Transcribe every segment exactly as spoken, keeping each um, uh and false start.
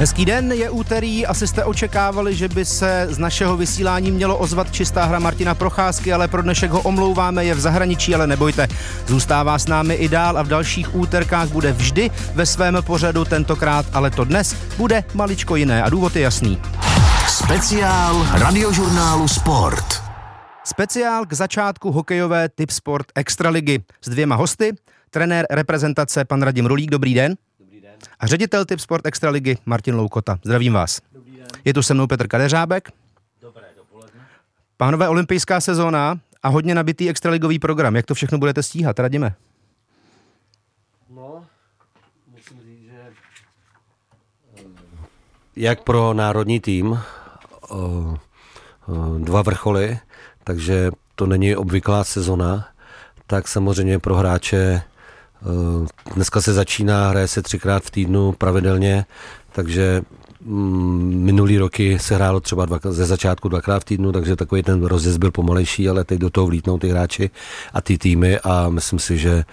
Hezký den, je úterý, asi jste očekávali, že by se z našeho vysílání mělo ozvat čistá hra Martina Procházky, ale pro dnešek ho omlouváme, je v zahraničí, ale nebojte, zůstává s námi i dál a v dalších úterkách bude vždy ve svém pořadu, tentokrát, ale to dnes bude maličko jiné a důvod je jasný. Speciál radiožurnálu Sport. Speciál k začátku hokejové Tipsport Extraligy s dvěma hosty, trenér reprezentace pan Radim Rulík, dobrý den. A ředitel Tipsport Extraligy Martin Loukota. Zdravím vás. Dobrý den. Je tu se mnou Petr Kadeřábek. Dobré dopoledne. Pánové, olympijská sezóna a hodně nabitý extraligový program. Jak to všechno budete stíhat, Radime? No, musím říct, že jak pro národní tým dva vrcholy, takže to není obvyklá sezona, tak samozřejmě pro hráče dneska se začíná, hraje se třikrát v týdnu pravidelně, takže minulý roky se hrálo třeba dva, ze začátku dvakrát v týdnu, takže takový ten rozjezd byl pomalejší, ale teď do toho vlítnou ty hráči a ty týmy a myslím si, že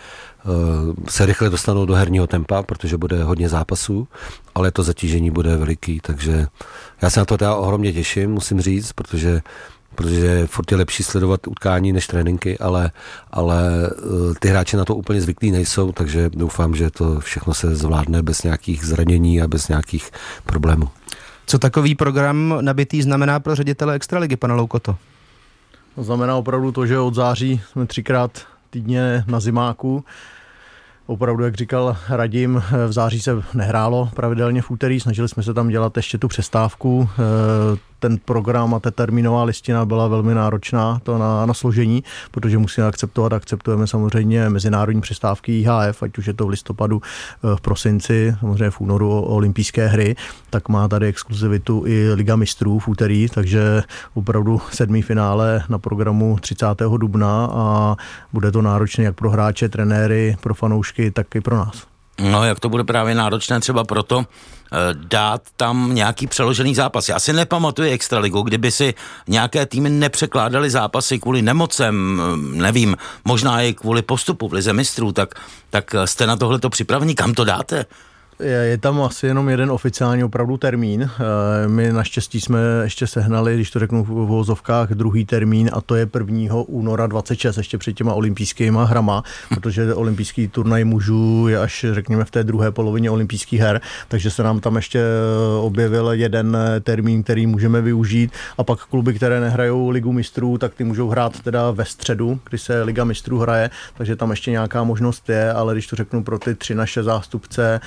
se rychle dostanou do herního tempa, protože bude hodně zápasů, ale to zatížení bude veliký, takže já se na to teda ohromně těším, musím říct, protože protože furt je lepší sledovat utkání než tréninky, ale, ale ty hráči na to úplně zvyklí nejsou, takže doufám, že to všechno se zvládne bez nějakých zranění a bez nějakých problémů. Co takový program nabitý znamená pro ředitele Extraligy, pana Loukoto? To znamená opravdu to, že od září jsme třikrát týdně na zimáku. Opravdu, jak říkal Radim, v září se nehrálo pravidelně v úterý, snažili jsme se tam dělat ještě tu přestávku. Ten program a ta termínová listina byla velmi náročná to na, na složení, protože musíme akceptovat, akceptujeme samozřejmě mezinárodní přestávky I H F, ať už je to v listopadu, v prosinci, samozřejmě v únoru olympijské hry, tak má tady exkluzivitu i Liga mistrů v úterý, takže opravdu sedmý finále na programu třicátého dubna a bude to náročné jak pro hráče, trenéry, pro fanoušky, tak i pro nás. No, jak to bude právě náročné třeba proto dát tam nějaký přeložený zápas. Já si nepamatuji Extraligu, kdyby si nějaké týmy nepřekládaly zápasy kvůli nemocem, nevím, možná i kvůli postupu v Lize mistrů, tak, tak jste na tohleto připraveni, kam to dáte? Je, je tam asi jenom jeden oficiální opravdu termín. My naštěstí jsme ještě sehnali, když to řeknu v uvozovkách, druhý termín a to je prvního února dvacet šest, ještě před těma olympijskýma hrama, protože olympijský turnaj mužů je až řekněme v té druhé polovině olympijských her, takže se nám tam ještě objevil jeden termín, který můžeme využít a pak kluby, které nehrajou Ligu mistrů, tak ty můžou hrát teda ve středu, kdy se Liga mistrů hraje, takže tam ještě nějaká možnost je, ale když to řeknu pro ty tři naše zástupce,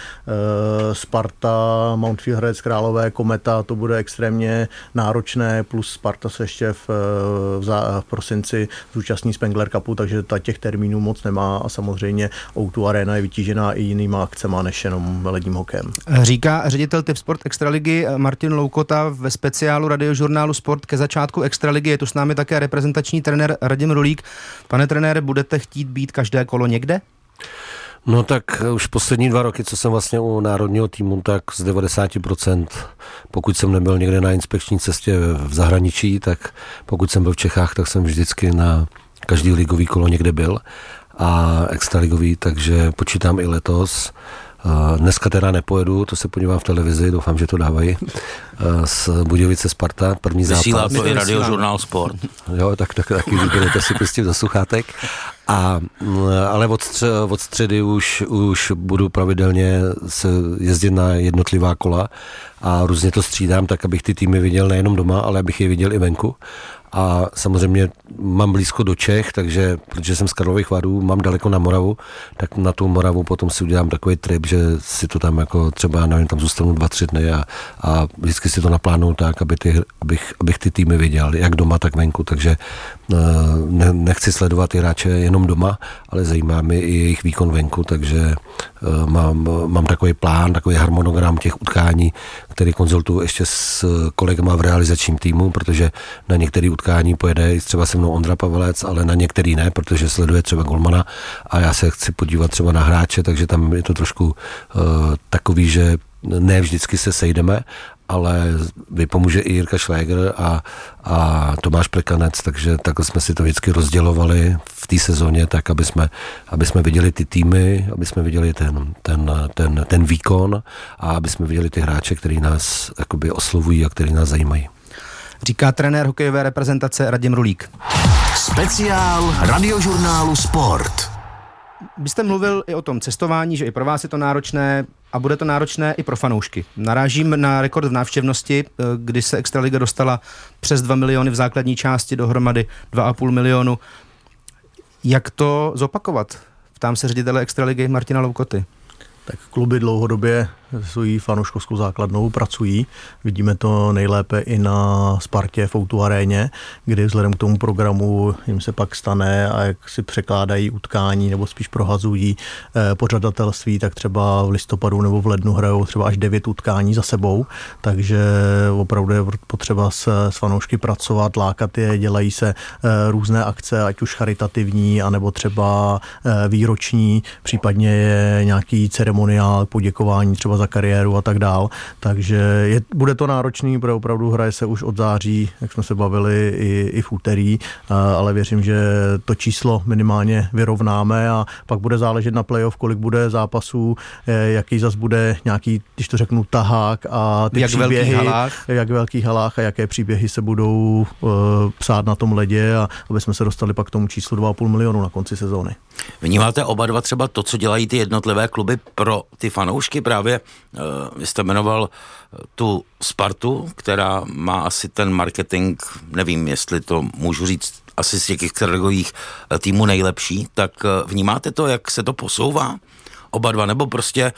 Sparta, Mountfield Hradec Králové, Kometa, to bude extrémně náročné, plus Sparta se ještě v, v, zá, v prosinci zúčastní Spengler Cupu, takže ta těch termínů moc nemá a samozřejmě O dva Arena je vytížená i jinýma akcema než jenom ledním hokejem. Říká ředitel Tipsport Extraligy Martin Loukota ve speciálu radiožurnálu Sport ke začátku Extraligy. Je tu s námi také reprezentační trenér Radim Rulík. Pane trenére, budete chtít být každé kolo někde? No tak už poslední dva roky, co jsem vlastně u národního týmu, tak z devadesát procent, pokud jsem nebyl někde na inspekční cestě v zahraničí, tak pokud jsem byl v Čechách, tak jsem vždycky na každý ligový kolo někde byl a extraligový, takže počítám i letos. Dneska teda nepojedu, to se podívám v televizi, doufám, že to dávají. Z Budějovice Sparta, první zápas. Vysílá to i radiožurnál Sport. Jo, tak, tak taky budete si pustit do sluchátek. A, ale od, stř, od středy už, už budu pravidelně se jezdit na jednotlivá kola a různě to střídám, tak abych ty týmy viděl nejenom doma, ale abych je viděl i venku. A samozřejmě mám blízko do Čech, takže, protože jsem z Karlových Varů, mám daleko na Moravu, tak na tu Moravu potom si udělám takový trip, že si to tam jako třeba, nevím, tam zůstanu dva, tři dny a, a vždycky si to naplánuju tak, aby ty, abych, abych ty týmy viděl, jak doma, tak venku, takže ne, nechci sledovat ty hráče jenom doma, ale zajímá mě i jejich výkon venku, takže mám, mám takový plán, takový harmonogram těch utkání, který konzultuju ještě s kolegama v realizačním týmu, protože na některé utkání pojede třeba se mnou Ondra Pavelec, ale na některý ne, protože sleduje třeba golmana a já se chci podívat třeba na hráče, takže tam je to trošku uh, takový, že ne vždycky se sejdeme, ale vypomůže i Jirka Šléger a, a Tomáš Plekanec, takže takhle jsme si to vždycky rozdělovali v té sezóně, tak aby jsme, aby jsme viděli ty týmy, aby jsme viděli ten, ten, ten, ten výkon a aby jsme viděli ty hráče, který nás jakoby oslovují a který nás zajímají. Říká trenér hokejové reprezentace Radim Rulík. Speciál radiožurnálu Sport. Vy jste mluvil i o tom cestování, že i pro vás je to náročné a bude to náročné i pro fanoušky. Narážím na rekord v návštěvnosti, kdy se Extraliga dostala přes dva miliony v základní části, dohromady dva a půl milionu. Jak to zopakovat? Ptám se ředitele Extraligy Martina Loukoty. Tak kluby dlouhodobě svojí fanouškovskou základnou pracují. Vidíme to nejlépe i na Spartě v O dva aréně, kdy vzhledem k tomu programu jim se pak stane a jak si překládají utkání nebo spíš prohazují eh, pořadatelství, tak třeba v listopadu nebo v lednu hrajou třeba až devět utkání za sebou, takže opravdu je potřeba s, s fanoušky pracovat, lákat je, dělají se eh, různé akce, ať už charitativní, anebo třeba eh, výroční, případně je nějaký ceremoniál poděkování třeba za kariéru a tak dál, takže je, bude to náročný, protože opravdu hraje se už od září, jak jsme se bavili i, i v úterý, ale věřím, že to číslo minimálně vyrovnáme a pak bude záležet na playoff, kolik bude zápasů, jaký zas bude nějaký, když to řeknu, tahák a ty jak příběhy, velký halách. jak velký halách a jaké příběhy se budou uh, psát na tom ledě a aby jsme se dostali pak k tomu číslu dva a půl milionu na konci sezóny. Vnímáte oba dva třeba to, co dělají ty jednotlivé kluby pro ty fanoušky právě? Vy jste jmenoval tu Spartu, která má asi ten marketing, nevím, jestli to můžu říct, asi z těch extraligových týmů nejlepší, tak vnímáte to, jak se to posouvá? Oba dva, nebo prostě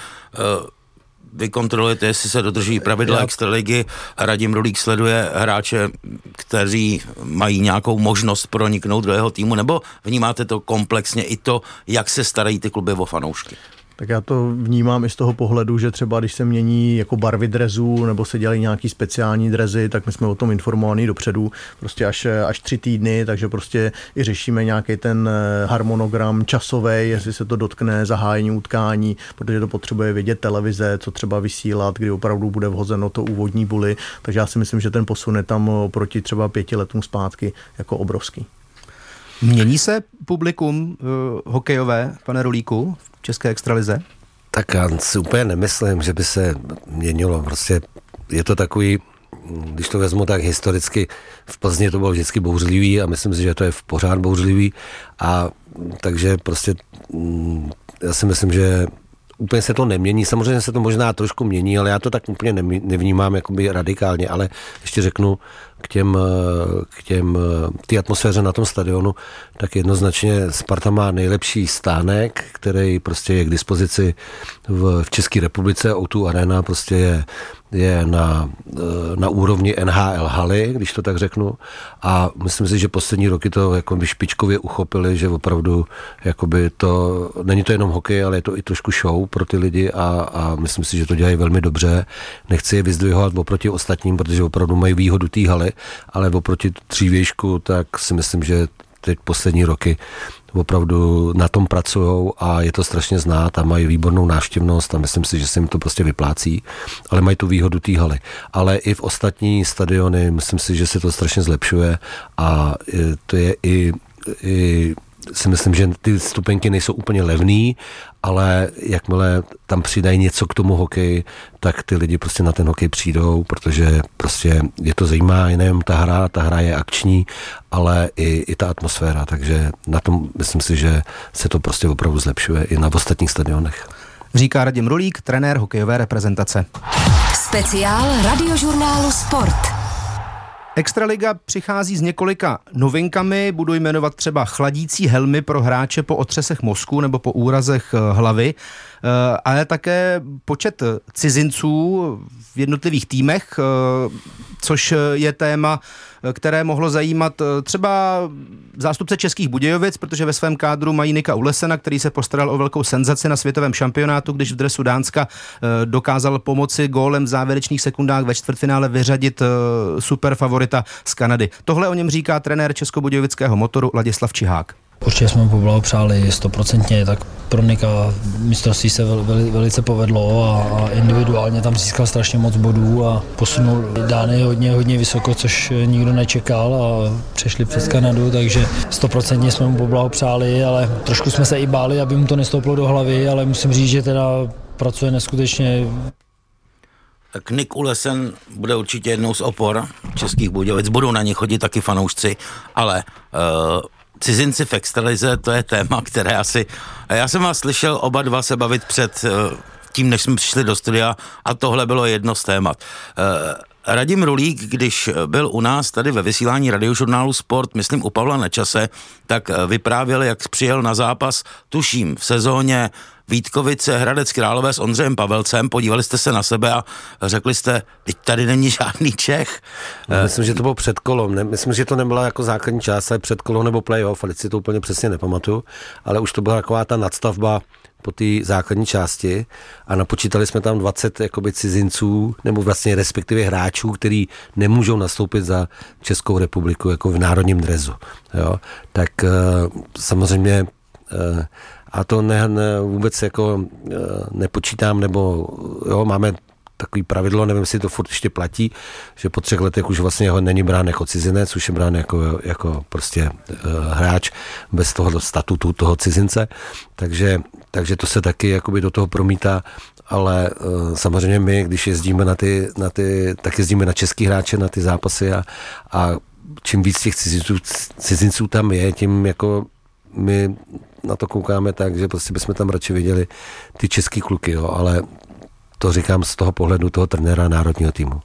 vy kontrolujete, jestli se dodržují pravidla extraligy a Radim Rulík sleduje hráče, kteří mají nějakou možnost proniknout do jeho týmu, nebo vnímáte to komplexně i to, jak se starají ty kluby o fanoušky? Tak já to vnímám i z toho pohledu, že třeba když se mění jako barvy drezů nebo se dělají nějaký speciální drezy, tak my jsme o tom informovaní dopředu, prostě až, až tři týdny, takže prostě i řešíme nějaký ten harmonogram časový, jestli se to dotkne zahájení utkání, protože to potřebuje vědět televize, co třeba vysílat, kdy opravdu bude vhozeno to úvodní buly, takže já si myslím, že ten posun je tam oproti třeba pěti letům zpátky jako obrovský. Mění se publikum uh, hokejové, pane Rulíku, v české extralize? Tak já si úplně nemyslím, že by se měnilo. Prostě je to takový, když to vezmu tak historicky, v Plzni to bylo vždycky bouřlivý a myslím si, že to je v pořád bouřlivý. A takže prostě já si myslím, že úplně se to nemění. Samozřejmě se to možná trošku mění, ale já to tak úplně nevnímám jakoby radikálně, ale ještě řeknu k těm, k těm, té atmosféře na tom stadionu, tak jednoznačně Sparta má nejlepší stánek, který prostě je k dispozici v, v České republice. O dva Arena prostě je, je na, na úrovni N H L haly, když to tak řeknu. A myslím si, že poslední roky to jakoby špičkově uchopili, že opravdu jakoby to, není to jenom hokej, ale je to i trošku show pro ty lidi a, a myslím si, že to dělají velmi dobře. Nechci je vyzdvihovat oproti ostatním, protože opravdu mají výhodu té haly, ale oproti dřívějšku, tak si myslím, že teď poslední roky opravdu na tom pracujou a je to strašně znát a mají výbornou návštěvnost a myslím si, že se jim to prostě vyplácí, ale mají tu výhodu té haly. Ale i v ostatní stadiony myslím si, že se to strašně zlepšuje a to je i, i si myslím, že ty stupenky nejsou úplně levný, ale jakmile tam přidají něco k tomu hokeji, tak ty lidi prostě na ten hokej přijdou, protože prostě je to zajímá, nejen ta hra, ta hra je akční, ale i, i ta atmosféra, takže na tom myslím si, že se to prostě opravdu zlepšuje i na ostatních stadionech. Říká Radim Rulík, trenér hokejové reprezentace. Speciál radiožurnálu Sport. Extraliga přichází s několika novinkami, budu jmenovat třeba chladící helmy pro hráče po otřesech mozku nebo po úrazech hlavy, ale také počet cizinců v jednotlivých týmech, což je téma, které mohlo zajímat třeba zástupce Českých Budějovic, protože ve svém kádru mají Nika Ulesena, který se postaral o velkou senzaci na světovém šampionátu, když v dresu Dánska dokázal pomoci gólem v závěrečných sekundách ve čtvrtfinále vyřadit super favorita z Kanady. Tohle o něm říká trenér českobudějovického Motoru Ladislav Čihák. Určitě jsme mu poblahopřáli stoprocentně, tak pro Nika mistrovství se vel, vel, velice povedlo a, a individuálně tam získal strašně moc bodů a posunul Dány hodně, hodně vysoko, což nikdo nečekal a přešli přes Kanadu, takže stoprocentně jsme mu poblahopřáli, ale trošku jsme se i báli, aby mu to nestouplo do hlavy, ale musím říct, že teda pracuje neskutečně. Tak Nick Ulesen bude určitě jednou z opor Českých Budějovic, budou na ně chodit taky fanoušci, ale uh, cizinci v extralize, to je téma, které asi... Já jsem vás slyšel oba dva se bavit před uh, tím, než jsme přišli do studia a tohle bylo jedno z témat. Uh, Radim Rulík, když byl u nás tady ve vysílání radiožurnálu Sport, myslím u Pavla Nečase, tak vyprávěl, jak přijel na zápas, tuším, v sezóně Vítkovice, Hradec Králové s Ondřejem Pavelcem, podívali jste se na sebe a řekli jste, teď tady není žádný Čech. No, myslím, že to bylo před kolom, ne? Myslím, že to nebyla jako základní část, ale před kolom nebo playoff, ale si to úplně přesně nepamatuju, ale už to byla taková ta nadstavba po té základní části a napočítali jsme tam dvacet jakoby cizinců, nebo vlastně respektive hráčů, který nemůžou nastoupit za Českou republiku jako v národním dresu. Jo? Tak uh, samozřejmě uh, a to ne, ne, vůbec jako uh, nepočítám, nebo jo, máme takový pravidlo, nevím, jestli to furt ještě platí, že po třech letech už vlastně ho není brán jako cizinec, už je brán jako, jako prostě uh, hráč bez toho statutu toho cizince, takže, takže to se taky jakoby do toho promítá, ale uh, samozřejmě my, když jezdíme na ty, na ty, tak jezdíme na český hráče, na ty zápasy a, a čím víc těch cizinců, cizinců tam je, tím jako my na to koukáme tak, že prostě bychom tam radši viděli ty český kluky, jo, ale to říkám z toho pohledu toho trenéra národního týmu.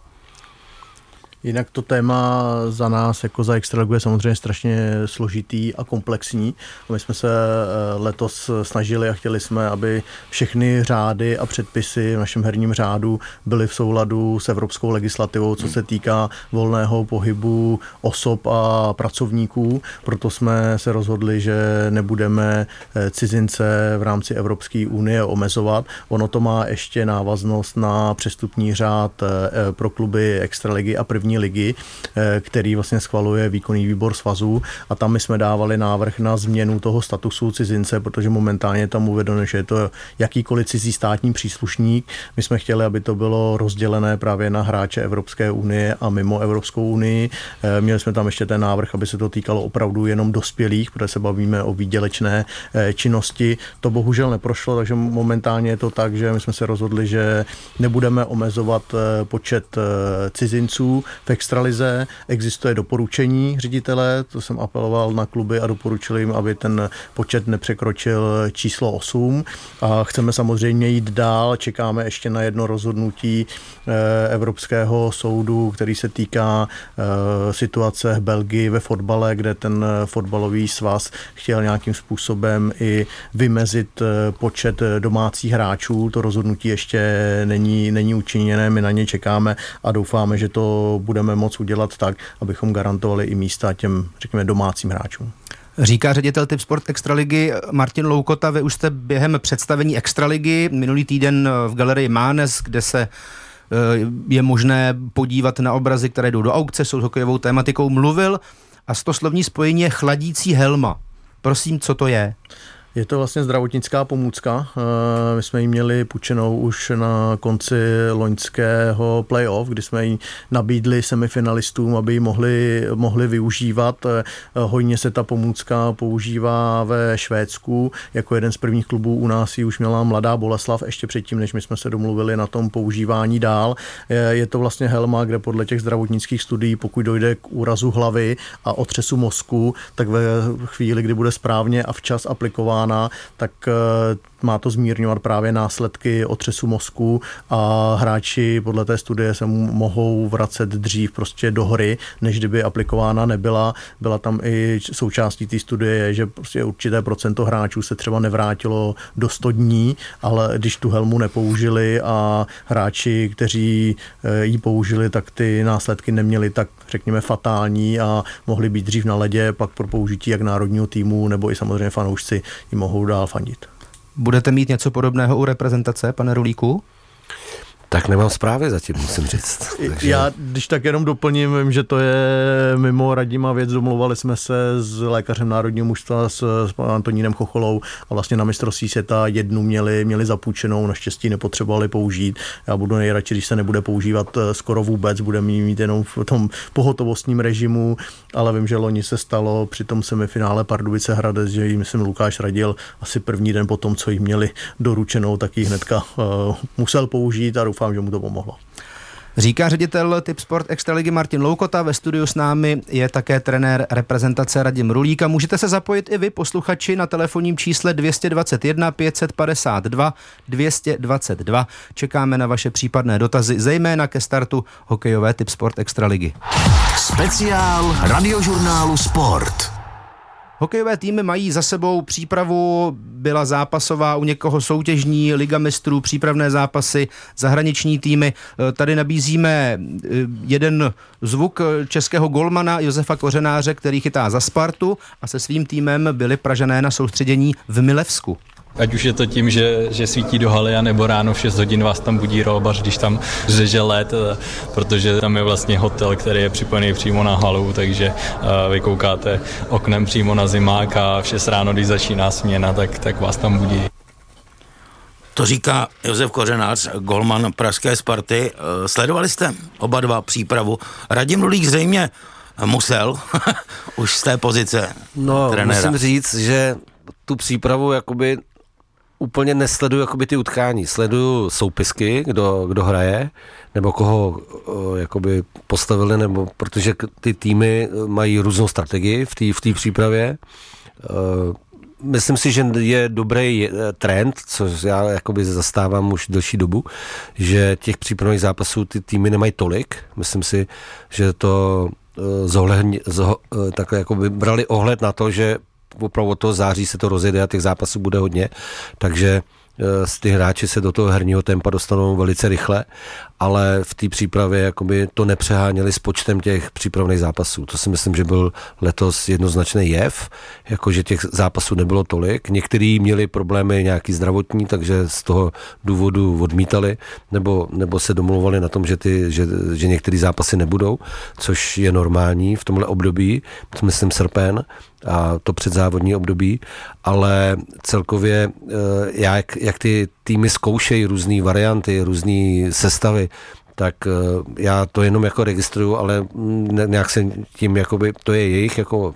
Jinak to téma za nás, jako za extraligu, je samozřejmě strašně složitý a komplexní. My jsme se letos snažili a chtěli jsme, aby všechny řády a předpisy v našem herním řádu byly v souladu s evropskou legislativou, co se týká volného pohybu osob a pracovníků. Proto jsme se rozhodli, že nebudeme cizince v rámci Evropské unie omezovat. Ono to má ještě návaznost na přestupní řád pro kluby extraligy a první ligy, který vlastně schvaluje výkonný výbor svazů, a tam my jsme dávali návrh na změnu toho statusu cizince, protože momentálně je tam uvedeno, že je to jakýkoliv cizí státní příslušník. My jsme chtěli, aby to bylo rozdělené právě na hráče Evropské unie a mimo Evropskou unii. Měli jsme tam ještě ten návrh, aby se to týkalo opravdu jenom dospělých, protože se bavíme o výdělečné činnosti. To bohužel neprošlo, takže momentálně je to tak, že my jsme se rozhodli, že nebudeme omezovat počet cizinců v extralize. Existuje doporučení ředitele, to jsem apeloval na kluby a doporučil jim, aby ten počet nepřekročil číslo osm, a chceme samozřejmě jít dál. Čekáme ještě na jedno rozhodnutí Evropského soudu, který se týká situace v Belgii ve fotbale, kde ten fotbalový svaz chtěl nějakým způsobem i vymezit počet domácích hráčů. To rozhodnutí ještě není, není učiněné, my na ně čekáme a doufáme, že to budeme moct udělat tak, abychom garantovali i místa těm, řekněme, domácím hráčům. Říká ředitel Tipsport Extraligy Martin Loukota. Vy už jste během představení Extraligy minulý týden v galerii Mánes, kde se je možné podívat na obrazy, které jdou do aukce, jsou s hokejovou tématikou, mluvil a stoslovní spojení je chladící helma. Prosím, co to je? Je to vlastně zdravotnická pomůcka. My jsme ji měli půjčenou už na konci loňského playoff, kdy jsme ji nabídli semifinalistům, aby ji mohli, mohli využívat. Hojně se ta pomůcka používá ve Švédsku. Jako jeden z prvních klubů u nás ji už měla Mladá Boleslav, ještě předtím, než my jsme se domluvili na tom používání dál. Je to vlastně helma, kde podle těch zdravotnických studií, pokud dojde k úrazu hlavy a otřesu mozku, tak ve chvíli, kdy bude správně a včas aplikován, tak má to zmírňovat právě následky otřesu mozku a hráči podle té studie se mohou vracet dřív prostě do hry, než kdyby aplikována nebyla. Byla tam i součástí té studie, že prostě určité procento hráčů se třeba nevrátilo do sto dní, ale když tu helmu nepoužili a hráči, kteří ji použili, tak ty následky neměli tak, řekněme, fatální a mohli být dřív na ledě, pak pro použití jak národního týmu, nebo i samozřejmě fanoušci ji mohou dál fandit. Budete mít něco podobného u reprezentace, pane Rulíku? Tak nemám zprávy zatím, musím říct. Takže... Já, když tak jenom doplním, vím, že to je mimo Radima věc, domluvali jsme se s lékařem národního mužstva, s, s Antonínem Chocholou a vlastně na mistrovství světa jednu měli, měli zapůjčenou, naštěstí nepotřebovali použít. Já budu nejradši, když se nebude používat skoro vůbec, budeme mít jenom v tom pohotovostním režimu, ale vím, že loni se stalo při tom semifinále Pardubice Hradec, že jí, myslím, Lukáš radil asi první den po tom, co jí měli doručenou, tak ji hnedka uh, musel použít a doufám, že mu to pomohlo. Říká ředitel Tipsport Extraligy Martin Loukota, ve studiu s námi je také trenér reprezentace Radim Rulík a můžete se zapojit i vy, posluchači, na telefonním čísle dvě stě dvacet jedna pět set padesát dva dvě stě dvacet dva. Čekáme na vaše případné dotazy, zejména ke startu hokejové Tipsport Extraligy. Speciál radiožurnálu Sport. Hokejové týmy mají za sebou přípravu, byla zápasová, u někoho soutěžní, Liga mistrů, přípravné zápasy, zahraniční týmy. Tady nabízíme jeden zvuk českého golmana Josefa Kořenáře, který chytá za Spartu a se svým týmem byli Pražané na soustředění v Milevsku. Ať už je to tím, že, že svítí do haly, nebo ráno v šest hodin vás tam budí rolbař, když tam řeže led, protože tam je vlastně hotel, který je připojený přímo na halu, takže uh, vy koukáte oknem přímo na zimák a v šest ráno, když začíná směna, tak, tak vás tam budí. To říká Josef Kořenář, golman pražské Sparty. Sledovali jste oba dva přípravu? Radim Rulík zřejmě musel už z té pozice no, trenéra. Musím říct, že tu přípravu jakoby úplně nesleduju jakoby ty utkání. Sleduju soupisky, kdo, kdo hraje, nebo koho o, jakoby postavili, nebo protože ty týmy mají různou strategii v té v té přípravě. E, myslím si, že je dobrý trend, co já jakoby zastávám už delší dobu, že těch přípravných zápasů ty týmy nemají tolik. Myslím si, že to zohledně, zo, takhle jakoby brali ohled na to, že opravdu od toho září se to rozjede a těch zápasů bude hodně, takže z ty hráči se do toho herního tempa dostanou velice rychle, ale v té přípravě jakoby to nepřeháněli s počtem těch přípravných zápasů. To si myslím, že byl letos jednoznačný jev, jakože těch zápasů nebylo tolik. Někteří měli problémy nějaký zdravotní, takže z toho důvodu odmítali, nebo, nebo se domluvali na tom, že, ty, že, že některé zápasy nebudou, což je normální v tomhle období, to myslím srpen, a to předzávodní období, ale celkově jak, jak ty týmy zkoušejí různé varianty, různé sestavy, tak já to jenom jako registruju, ale nějak se tím, jakoby, to je jejich jako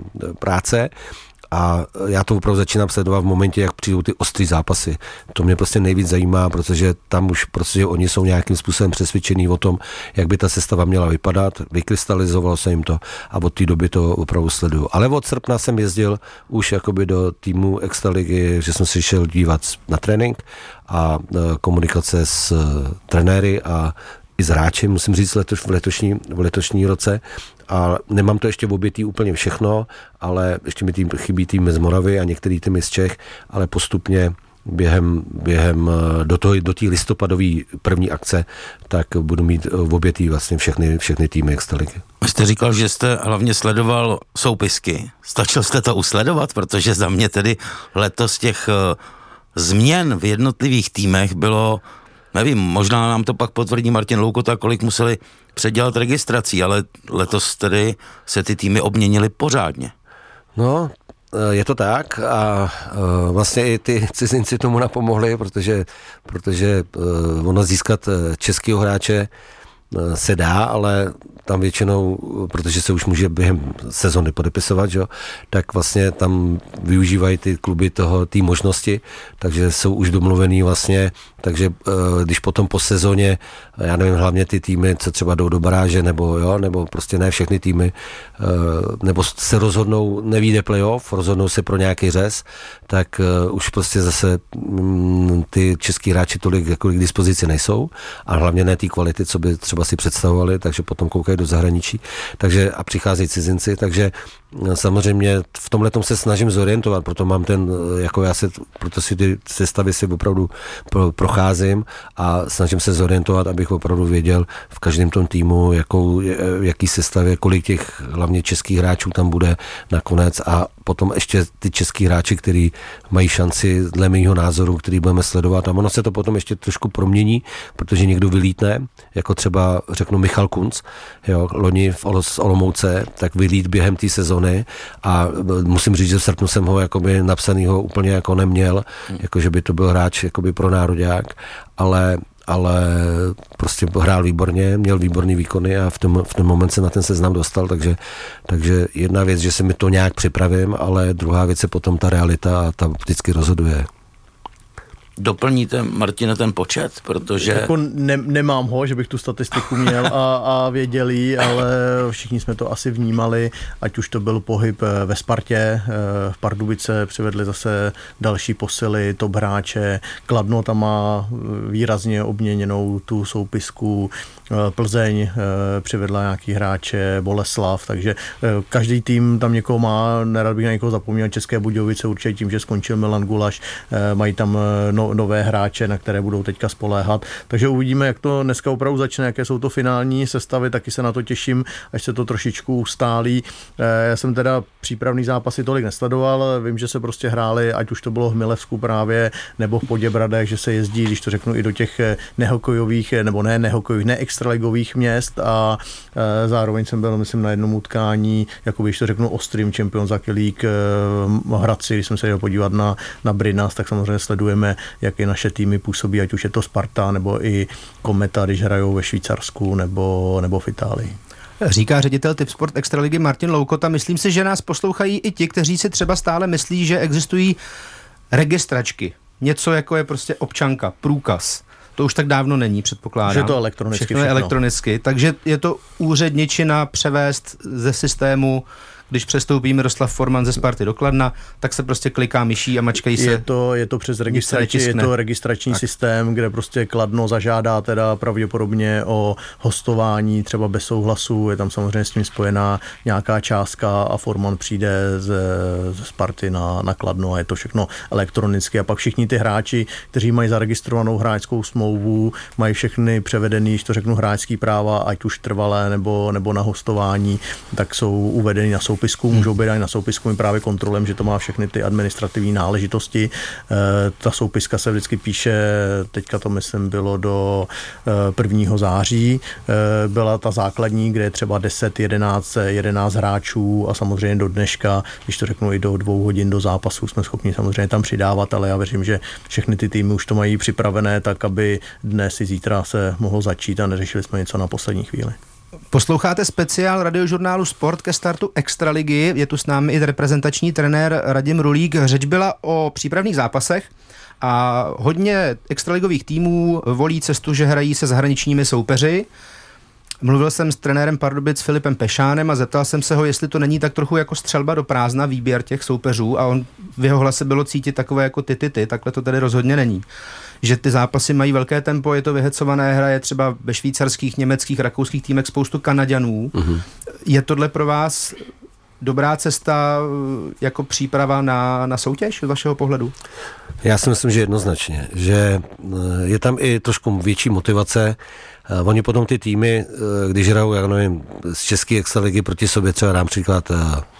práce a já to opravdu začínám sledovat v momentě, jak přijdou ty ostrý zápasy. To mě prostě nejvíc zajímá, protože tam už prostě oni jsou nějakým způsobem přesvědčení o tom, jak by ta sestava měla vypadat, vykrystalizovalo se jim to a od té doby to opravdu sleduju. Ale od srpna jsem jezdil už jakoby do týmu Extraligy, že jsem si šel dívat na trénink a komunikace s trenéry a i s hráči, musím říct, letoš, v, letošní, v letošní roce. A nemám to ještě v obětí úplně všechno, ale ještě mi tým, chybí tým z Moravy a některý týmy z Čech, ale postupně během, během do toho, do té listopadové první akce, tak budu mít v obětí vlastně všechny, všechny týmy Extraligy. Jste říkal, že jste hlavně sledoval soupisky. Stačil jste to usledovat, protože za mě tedy letos těch změn v jednotlivých týmech bylo, nevím, možná nám to pak potvrdí Martin Loukota, kolik museli předělat registrací, ale letos tedy se ty týmy obměnily pořádně. No, je to tak a vlastně i ty cizinci tomu napomohli, protože, protože ono získat českého hráče se dá, ale tam většinou, protože se už může během sezony podepisovat, že? Tak vlastně tam využívají ty kluby toho, té možnosti, takže jsou už domluvený vlastně, takže když potom po sezóně, já nevím, hlavně ty týmy, co třeba jdou do baráže, nebo jo, nebo prostě ne všechny týmy, nebo se rozhodnou, nevyjde playoff, rozhodnou se pro nějaký řez, tak už prostě zase ty český hráči tolik jako k dispozici nejsou a hlavně ne té kvality, co by třeba si představovali, takže potom koukají do zahraničí, takže a přicházejí cizinci, takže samozřejmě v tomhletom se snažím zorientovat, proto mám ten, jako já se, proto si ty sestavy si opravdu pro, procházím a snažím se zorientovat, abych opravdu věděl v každém tom týmu, jakou, jaký sestavě, kolik těch hlavně českých hráčů tam bude nakonec a potom ještě ty český hráči, kteří mají šanci dle mýho názoru, který budeme sledovat a ono se to potom ještě trošku promění, protože někdo vylítne, jako třeba řeknu Michal Kunc, jo, loni v Olomouce, tak vylít během té sezony a musím říct, že v srpnu jsem ho jakoby napsanýho úplně jako neměl, jako že by to byl hráč jakoby pro nároďák, ale ale prostě hrál výborně, měl výborný výkony a v tom, v tom moment se na ten seznam dostal, takže, takže jedna věc, že se mi to nějak připravím, ale druhá věc je potom ta realita a ta vždycky rozhoduje. Doplníte, Martine, ten počet, protože... Jako ne, nemám ho, že bych tu statistiku měl a, a věděl jí, ale všichni jsme to asi vnímali, ať už to byl pohyb ve Spartě, v Pardubice přivedli zase další posily, top hráče, Kladno tam má výrazně obměněnou tu soupisku, Plzeň přivedla nějaký hráče, Boleslav, takže každý tým tam někoho má, nerad bych na někoho zapomněl, České Budějovice určitě tím, že skončil Milan Gulaš, mají tam no, nové hráče, na které budou teďka spoléhat, takže uvidíme, jak to dneska opravdu začne, jaké jsou to finální sestavy, taky se na to těším, až se to trošičku ustálí. Já jsem teda přípravný zápasy tolik nesledoval, vím, že se prostě hráli, ať už to bylo v Milevsku právě, nebo v Poděbradech, že se jezdí, když to řeknu, i do těch nehokojových, nebo ne nehokojových, ne extraligových měst a e, zároveň jsem byl, myslím, na jednom utkání, jako když to řeknu, ostrým Champions League e, Hradci, když jsem se jel podívat na, na Brynas, tak samozřejmě sledujeme, jak i naše týmy působí, ať už je to Sparta, nebo i Kometa, když hrajou ve Švýcarsku, nebo, nebo v Itálii. Říká ředitel Tipsport Extraligy Martin Loukota. Myslím si, že nás poslouchají i ti, kteří si třeba stále myslí, že existují registračky. Něco jako je prostě občanka, průkaz. To už tak dávno není, předpokládám. Že je to elektronicky. Všechno je elektronicky, takže je to úředničina převést ze systému, když přestoupí Miroslav Forman ze Sparty do Kladna, tak se prostě kliká myší a mačkají se. Je to, je to přes registrační, je to registrační tak. systém, kde prostě Kladno zažádá teda pravděpodobně o hostování třeba bez souhlasu, je tam samozřejmě s tím spojená nějaká částka a Forman přijde ze, ze Sparty na, na Kladno a je to všechno elektronicky a pak všichni ty hráči, kteří mají zaregistrovanou hráčskou smlouvu, mají všechny převedený, když to řeknu, hráčský práva, ať už trvalé nebo, nebo na hostování, tak jsou uvedeny na soupisku, můžou být i na soupisku, my právě kontrolujeme, že to má všechny ty administrativní náležitosti. E, ta soupiska se vždycky píše, teďka to myslím bylo do e, prvního září, e, byla ta základní, kde je třeba deset, jedenáct, jedenáct hráčů a samozřejmě do dneška, když to řeknu i do dvou hodin do zápasu, jsme schopni samozřejmě tam přidávat, ale já věřím, že všechny ty týmy už to mají připravené tak, aby dnes i zítra se mohlo začít a neřešili jsme něco na poslední chvíli. Posloucháte speciál radiožurnálu Sport ke startu Extraligy. Je tu s námi i reprezentační trenér Radim Rulík. Řeč byla o přípravných zápasech a hodně extraligových týmů volí cestu, že hrají se zahraničními soupeři. Mluvil jsem s trenérem Pardubic Filipem Pešánem a zeptal jsem se ho, jestli to není tak trochu jako střelba do prázdna výběr těch soupeřů a on v jeho hlase bylo cítit takové jako ty, ty, ty, takhle to tedy rozhodně není. Že ty zápasy mají velké tempo, je to vyhecované, hraje třeba ve švýcarských, německých, rakouských týmech spoustu Kanaďanů. Uh-huh. Je tohle pro vás dobrá cesta jako příprava na, na soutěž z vašeho pohledu? Já si myslím, že jednoznačně, že je tam i trošku větší motivace. Oni potom ty týmy, když hrajou, já nevím, z české extraligy proti sobě, třeba například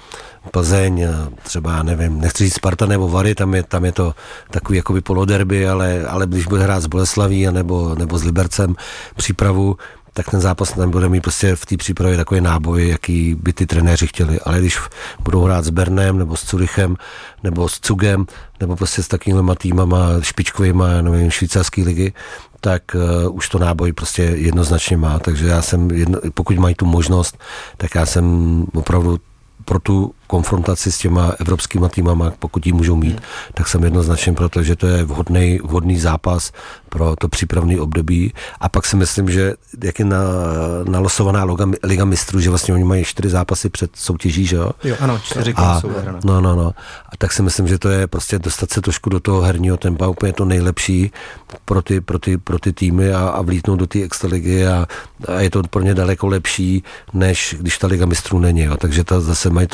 Plzeň, třeba, nevím, nechci říct Sparta nebo Vary, tam je, tam je to takový jakoby poloderby, ale, ale když bude hrát s Boleslaví nebo, nebo s Libercem přípravu, tak ten zápas tam bude mít prostě v té přípravě takový náboj, jaký by ty trenéři chtěli. Ale když budou hrát s Bernem, nebo s Curychem, nebo s Cugem, nebo prostě s takovýma týmama špičkovýma, nevím, švýcarský ligy, tak uh, už to náboj prostě jednoznačně má. Takže já jsem, jedno, pokud mají tu možnost, tak já jsem opravdu pro tu konfrontaci s těma evropskýma týmama, pokud ji můžou mít, hmm. tak jsem jednoznačně proto, že to je vhodný, vhodný zápas pro to přípravné období. A pak si myslím, že jak je na, nalosovaná Liga, Liga mistrů, že vlastně oni mají čtyři zápasy před soutěží, že jo? Jo, ano, čtyři a, jsou hrané. No, no, no. A tak si myslím, že to je prostě dostat se trošku do toho herního tempa, úplně to nejlepší pro ty, pro ty, pro ty týmy a, a vlítnout do té extraligy a, a je to pro ně daleko lepší, než když ta Liga mistrů není. Jo? Takže ta zase mají trošku výhodu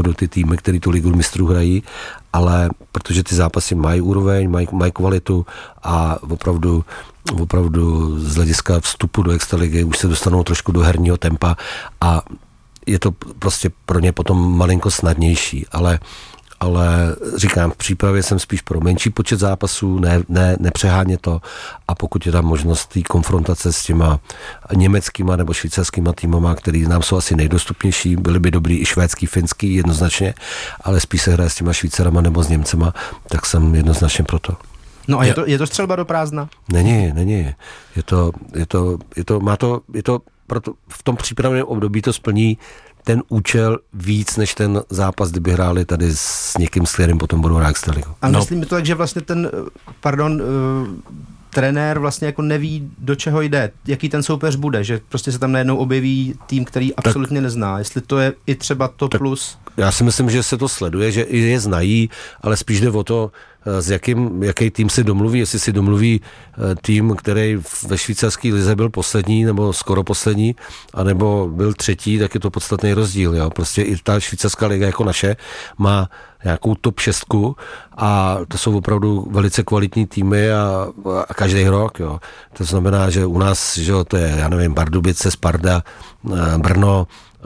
výhodu ty týmy, který tu ligu mistrů hrají, ale protože ty zápasy mají úroveň, mají, mají kvalitu a opravdu opravdu z hlediska vstupu do extraligy už se dostanou trošku do herního tempa a je to prostě pro ně potom malinko snadnější, ale ale říkám, v přípravě jsem spíš pro menší počet zápasů, ne, ne, nepřehánět to a pokud je tam možnost té konfrontace s těma německýma nebo švýcarskýma týmama, který nám jsou asi nejdostupnější, byly by dobrý i švédský, finský jednoznačně, ale spíš se hraje s těma Švýcarama nebo s Němcema, tak jsem jednoznačně pro to. No a je to, je to střelba do prázdna? Není, není. Je to, je to, je to, má to, je to, proto v tom přípravném období to splní ten účel víc, než ten zápas, kdyby hráli tady s někým, s kterým potom budou hrát extraligu. A myslím no. to tak, že vlastně ten, pardon, uh, trenér vlastně jako neví, do čeho jde, jaký ten soupeř bude, že prostě se tam najednou objeví tým, který absolutně tak, nezná. Jestli to je i třeba to plus. Já si myslím, že se to sleduje, že i je znají, ale spíš jde o to, s jakým, jaký tým si domluví, jestli si domluví tým, který ve švýcarské lize byl poslední, nebo skoro poslední, anebo byl třetí, tak je to podstatný rozdíl. Jo? Prostě i ta švýcarská liga jako naše má nějakou top šestku a to jsou opravdu velice kvalitní týmy a, a každý rok. Jo? To znamená, že u nás, že jo, to je, já nevím, Pardubice, Sparta, Brno,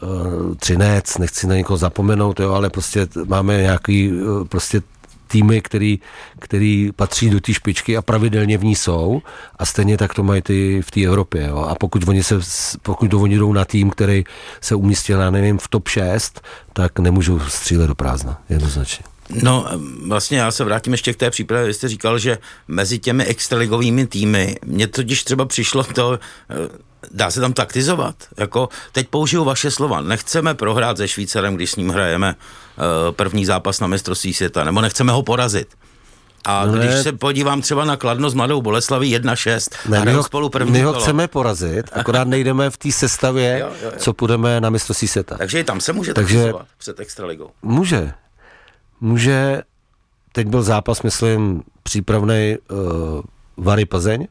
Třinec, nechci na někoho zapomenout, jo, ale prostě máme nějaký prostě týmy, který, který patří do té špičky a pravidelně v ní jsou a stejně tak to mají ty v té Evropě. Jo. A pokud oni, se, pokud to oni jdou na tým, který se umístil, já nevím, v top šest, tak nemůžou střílet do prázdna, jednoznačně. No, vlastně já se vrátím ještě k té přípravě. Vy jste říkal, že mezi těmi extraligovými týmy, mně totiž třeba přišlo to, dá se tam taktizovat. Jako, teď použiju vaše slova. Nechceme prohrát se Švýcarem, když s ním hrajeme uh, první zápas na mistrovství světa, nebo nechceme ho porazit. A no když ne, se podívám třeba na Kladno s Mladou Boleslaví jedna šest, ne, a my ho, spolu první my ho kolo. chceme porazit, akorát nejdeme v té sestavě, jo, jo, jo. co půjdeme na mistrovství světa. Takže i tam se může Takže taktizovat před extraligou. Může. Může. Teď byl zápas, myslím, přípravnej uh, Vary Plzeň.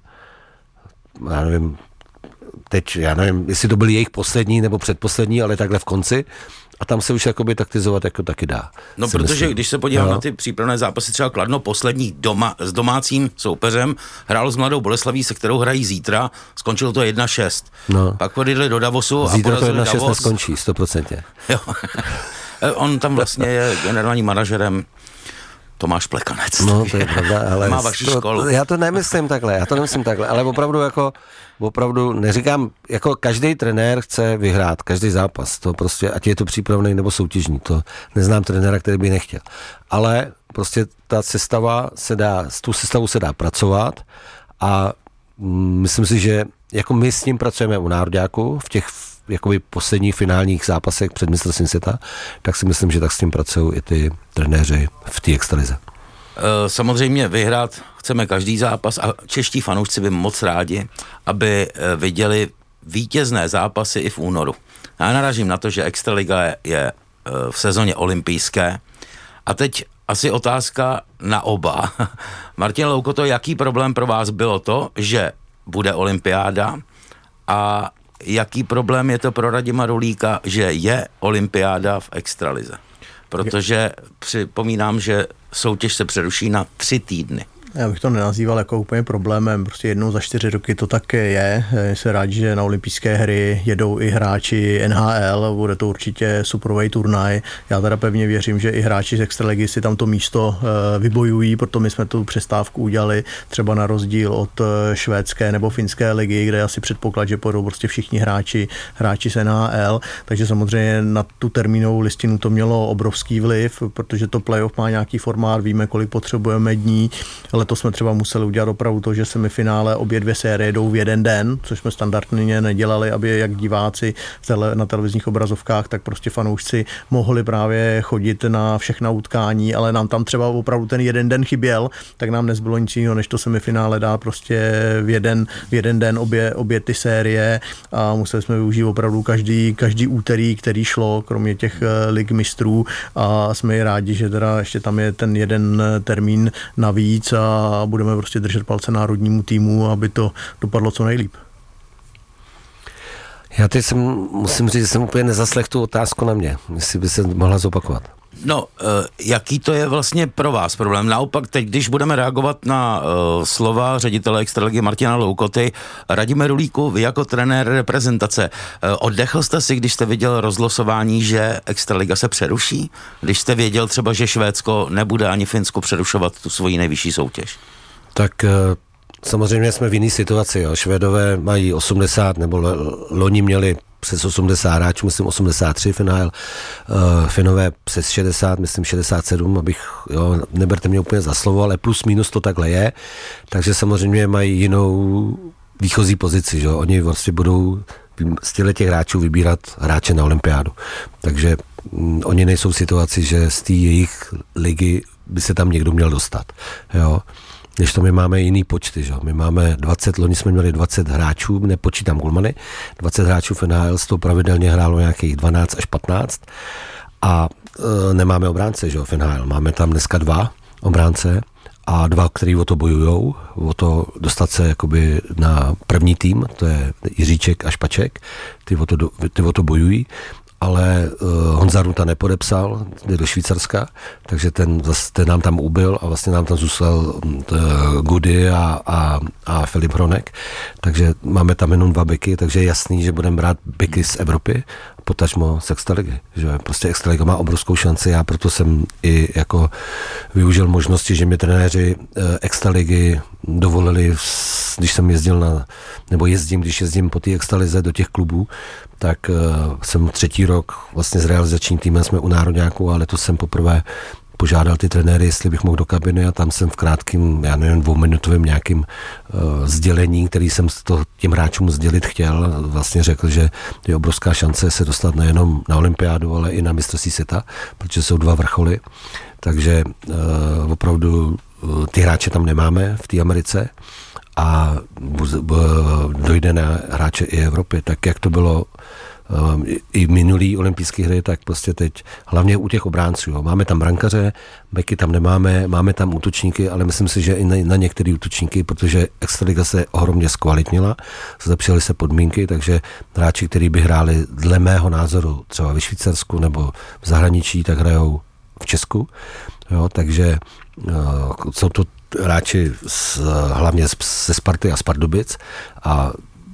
Já nevím, teď, já nevím, jestli to byl jejich poslední nebo předposlední, ale takhle v konci. A tam se už jakoby taktizovat jako taky dá. No, protože myslím. Když se podívám no. na ty přípravné zápasy, třeba Kladno poslední doma, s domácím soupeřem, hrálo s Mladou Boleslaví, se kterou hrají zítra, skončilo to jedna šest. No. Pak odjeli do Davosu zítra a porazili to jedna šest Davos. neskončí, stoprocentně. Jo. On tam vlastně je generálním manažerem Tomáš Plekanec. No, to je pravda, ale má vaši to, školu. Já to nemyslím takhle, já to nemyslím takhle, ale opravdu jako, opravdu neříkám, jako každý trenér chce vyhrát, každý zápas, to prostě, ať je to přípravný nebo soutěžní, to neznám trenéra, který by nechtěl. Ale prostě ta sestava se dá, s tou sestavou se dá pracovat a mm, myslím si, že jako my s ním pracujeme u nároďáku v těch jakoby posledních finálních zápasech před mistrovstvím světa, tak si myslím, že tak s tím pracují i ty trenéři v té extralize. Samozřejmě vyhrát chceme každý zápas a čeští fanoušci by moc rádi, aby viděli vítězné zápasy i v únoru. Já narážím na to, že extraliga je, je v sezóně olympijské a teď asi otázka na oba. Martin Loukoto, jaký problém pro vás bylo to, že bude olympiáda a jaký problém je to pro Radima Rulíka, že je olympiáda v extralize? Protože připomínám, že soutěž se přeruší na tři týdny. Já bych to nenazýval jako úplně problémem, prostě jednou za čtyři roky to tak je. Jsem rád, že na olympijské hry jedou i hráči N H L, bude to určitě superový turnaj. Já teda pevně věřím, že i hráči z extraligy si tam to místo vybojují, proto my jsme tu přestávku udělali třeba na rozdíl od švédské nebo finské ligy, kde asi předpoklad, že půjdou prostě všichni hráči, hráči z N H L, takže samozřejmě na tu termínovou listinu to mělo obrovský vliv, protože to playoff má nějaký formát, víme, kolik potřebujeme dní, ale to jsme třeba museli udělat opravdu to, že semifinále obě dvě série jdou v jeden den, což jsme standardně nedělali, aby jak diváci tele, na televizních obrazovkách, tak prostě fanoušci mohli právě chodit na všechna utkání, ale nám tam třeba opravdu ten jeden den chyběl, tak nám nezbylo nic jiného, než to semifinále dát prostě v jeden, v jeden den obě, obě ty série a museli jsme využít opravdu každý, každý úterý, který šlo, kromě těch lig mistrů a jsme i rádi, že teda ještě tam je ten jeden termín navíc a a budeme prostě držet palce národnímu týmu, aby to dopadlo co nejlíp. Já teď jsem, musím říct, že jsem úplně nezaslech tu otázku na mě, jestli by se mohla zopakovat. No, jaký to je vlastně pro vás problém? Naopak teď, když budeme reagovat na uh, slova ředitele extraligy Martina Loukoty, Radime Rulíku, vy jako trenér reprezentace, uh, oddechl jste si, když jste viděl rozlosování, že extraliga se přeruší? Když jste věděl třeba, že Švédsko nebude ani Finsko přerušovat tu svoji nejvyšší soutěž? Tak uh, samozřejmě jsme v jiné situaci. Jo. Švédové mají osmdesát, nebo loni měli přes osmdesát hráčů, myslím osmdesát tři finál, uh, Finové přes šedesát, myslím šedesát sedm, abych, jo, neberte mě úplně za slovo, ale plus minus to takhle je, takže samozřejmě mají jinou výchozí pozici, že? Oni vlastně budou z těch hráčů vybírat hráče na olympiádu, takže mm, oni nejsou v situaci, že z té jejich ligy by se tam někdo měl dostat, jo. Když to my máme jiný počty, že? My máme dvacet, loni jsme měli dvacet hráčů, nepočítám gulmany, dvacet hráčů v N H L, z toho pravidelně hrálo nějakých dvanáct až patnáct a e, nemáme obránce, že? V N H L. Máme tam dneska dva obránce a dva, který o to bojujou, o to dostat se jakoby na první tým, to je Jiříček a Špaček, ty o to, ty o to bojují. Ale uh, Honza Ruta nepodepsal, jde do Švýcarska, takže ten, ten nám tam ubyl a vlastně nám tam zůstal uh, Gudy a, a, a Filip Hronek, takže máme tam jenom dva beky, takže je jasný, že budeme brát beky z Evropy, potažmo z extraligy, že prostě extraliga má obrovskou šanci, já proto jsem i jako využil možnosti, že mi trenéři uh, extraligy dovolili, když jsem jezdil na, nebo jezdím, když jezdím po té extralize do těch klubů, tak uh, jsem třetí rok vlastně s realizačním týmem jsme u národňáků, ale to jsem poprvé požádal ty trenéry, jestli bych mohl do kabiny a tam jsem v krátkým, já nevím, dvouminutovém nějakým uh, sdělení, který jsem to těm hráčům sdělit chtěl, vlastně řekl, že je obrovská šance se dostat nejenom na olympiádu, ale i na mistrovství světa, protože jsou dva vrcholy, takže uh, opravdu uh, ty hráče tam nemáme v té Americe a dojde na hráče i Evropy, tak jak to bylo um, i minulý olympijské hry, tak prostě teď, hlavně u těch obránců, jo. Máme tam brankaře, beky tam nemáme, máme tam útočníky, ale myslím si, že i na, na některé útočníky, protože extraliga se ohromně zkvalitnila, zlepšily se podmínky, takže hráči, kteří by hráli dle mého názoru třeba ve Švýcarsku nebo v zahraničí, tak hrajou v Česku, jo, takže uh, jsou to hráči z, hlavně ze Sparty a z Pardubic a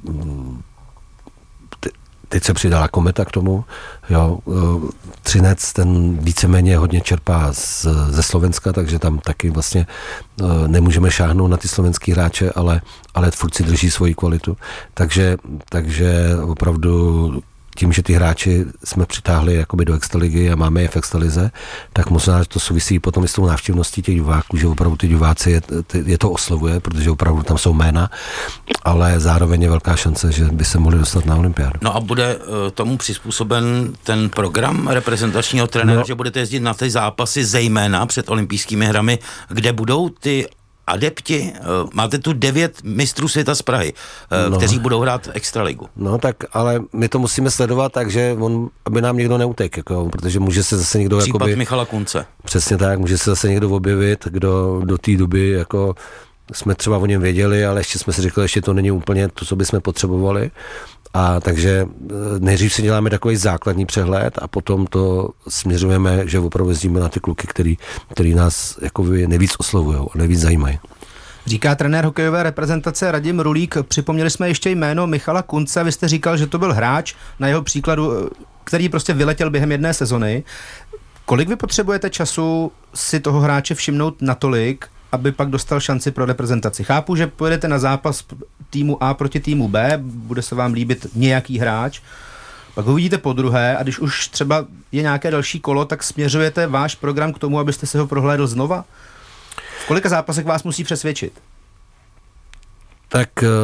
te, teď se přidala Kometa k tomu, jo, Třinec, ten víceméně hodně čerpá z, ze Slovenska, takže tam taky vlastně nemůžeme šáhnout na ty slovenský hráče, ale, ale furt si drží svoji kvalitu, takže, takže opravdu tím, že ty hráči jsme přitáhli jakoby do extraligy a máme je v extralize, tak možná to souvisí potom i s tou návštěvností těch diváků, že opravdu ty diváci je, je to oslovuje, protože opravdu tam jsou jména, ale zároveň je velká šance, že by se mohli dostat na olympiádu. No a bude uh, tomu přizpůsoben ten program reprezentačního trenéra, no, že budete jezdit na ty zápasy zejména před olympijskými hrami, kde budou ty adepti, máte tu devět mistrů světa z Prahy, no, kteří budou hrát extraligu. No tak, ale my to musíme sledovat tak, že on, aby nám někdo neutek, jako, protože může se zase někdo... Případ jakoby, Michala Kunce. Přesně tak, může se zase někdo objevit, kdo do té doby jako jsme třeba o něm věděli, ale ještě jsme si řekli, ještě to není úplně to, co bychom potřebovali. A takže nejdřív si děláme takový základní přehled a potom to směřujeme, že opravdu jezdíme na ty kluky, který, který nás jako nejvíc oslovují a nejvíc zajímají. Říká trenér hokejové reprezentace Radim Rulík. Připomněli jsme ještě jméno Michala Kunce. Vy jste říkal, že to byl hráč, na jeho příkladu, který prostě vyletěl během jedné sezony. Kolik vy potřebujete času si toho hráče všimnout natolik, aby pak dostal šanci pro reprezentaci? Chápu, že pojedete na zápas týmu A proti týmu B, bude se vám líbit nějaký hráč, pak ho vidíte po druhé a když už třeba je nějaké další kolo, tak směřujete váš program k tomu, abyste se ho prohlédl znova? V kolika zápasech vás musí přesvědčit? Tak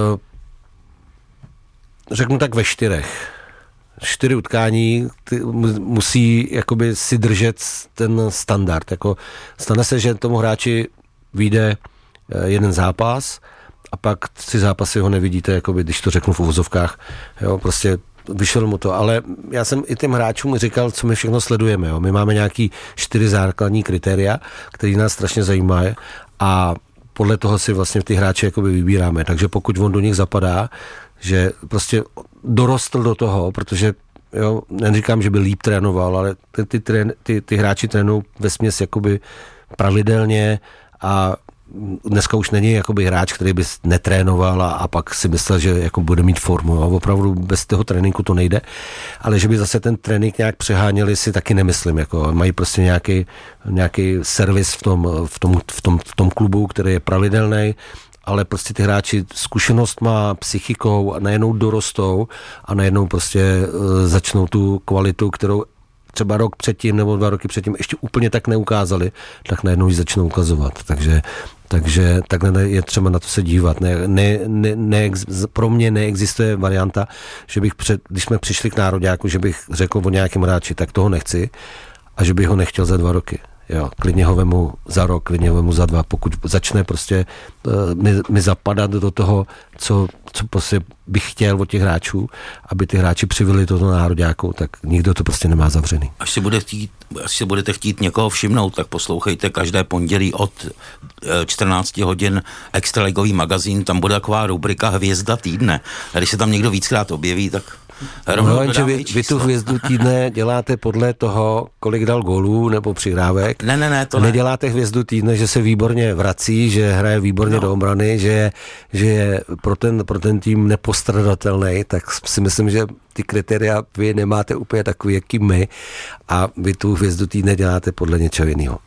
řeknu tak ve čtyřech. Čtyři utkání ty musí jakoby si držet ten standard. Jako stane se, že tomu hráči vyjde jeden zápas a pak tři zápasy ho nevidíte, jakoby, když to řeknu v uvozovkách, jo, prostě vyšel mu to, ale já jsem i těm hráčům říkal, co my všechno sledujeme, jo. My máme nějaký čtyři základní kritéria, které nás strašně zajímají a podle toho si vlastně ty hráče jakoby vybíráme, takže pokud on do nich zapadá, že prostě dorostl do toho, protože jo, neříkám, že by líp trénoval, ale ty, ty, trén, ty, ty hráči trénují vesměs jakoby pravidelně a dneska už není jakoby hráč, který by netrénoval a, a pak si myslel, že jako bude mít formu. A opravdu bez toho tréninku to nejde. Ale že by zase ten trénink nějak přeháněli, si taky nemyslím. Jako mají prostě nějaký, nějaký servis v tom, v, tom, v, tom, v tom klubu, který je pravidelný, ale prostě ty hráči zkušenost má psychikou a najednou dorostou a najednou prostě uh, začnou tu kvalitu, kterou třeba rok předtím nebo dva roky předtím ještě úplně tak neukázali, tak najednou ji začnou ukazovat. Takže, takže takhle je třeba na to se dívat. Ne, ne, ne, ne, pro mě neexistuje varianta, že bych před, když jsme přišli k nároďáku, že bych řekl o nějakém hráči, tak toho nechci a že bych ho nechtěl za dva roky. Jo, klidně ho vemu za rok, klidně ho vemu za dva, pokud začne prostě uh, mi, mi zapadat do toho, co, co prostě bych chtěl od těch hráčů, aby ty hráči přivili toto nároďáku, tak nikdo to prostě nemá zavřený. Až si, bude chtít, až si budete chtít někoho všimnout, tak poslouchejte každé pondělí od čtrnáct hodin extraligový magazín, tam bude taková rubrika Hvězda týdne. A když se tam někdo víckrát objeví, tak no, jenže vy, vy tu hvězdu týdne děláte podle toho, kolik dal gólů nebo přihrávek. Ne, ne, ne, to ne. Neděláte hvězdu týdne, že se výborně vrací, že hraje výborně no. do obrany, že je, že je pro ten, pro ten tým nepostradatelný, tak si myslím, že ty kritéria vy nemáte úplně takový, jaký my a vy tu hvězdu týdne děláte podle něčeho jiného.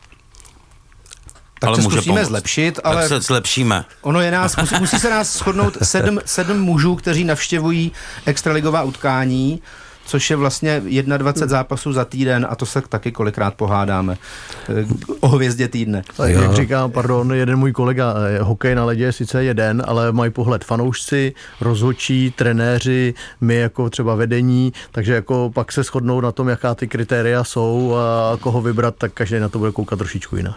Tak ale se může zkusíme pomoct. zlepšit, ale tak se zlepšíme. Ono je nás, musí, musí se nás shodnout sedm, sedm mužů, kteří navštěvují extraligová utkání, což je vlastně dvacet jedna zápasů za týden a to se taky kolikrát pohádáme o hvězdě týdne. Tak jak říkám, pardon, jeden můj kolega, hokej na ledě je sice jeden, ale mají pohled fanoušci, rozhodčí, trenéři, my jako třeba vedení, takže jako pak se shodnou na tom, jaká ty kritéria jsou a koho vybrat, tak každý na to bude koukat trošičku jinak.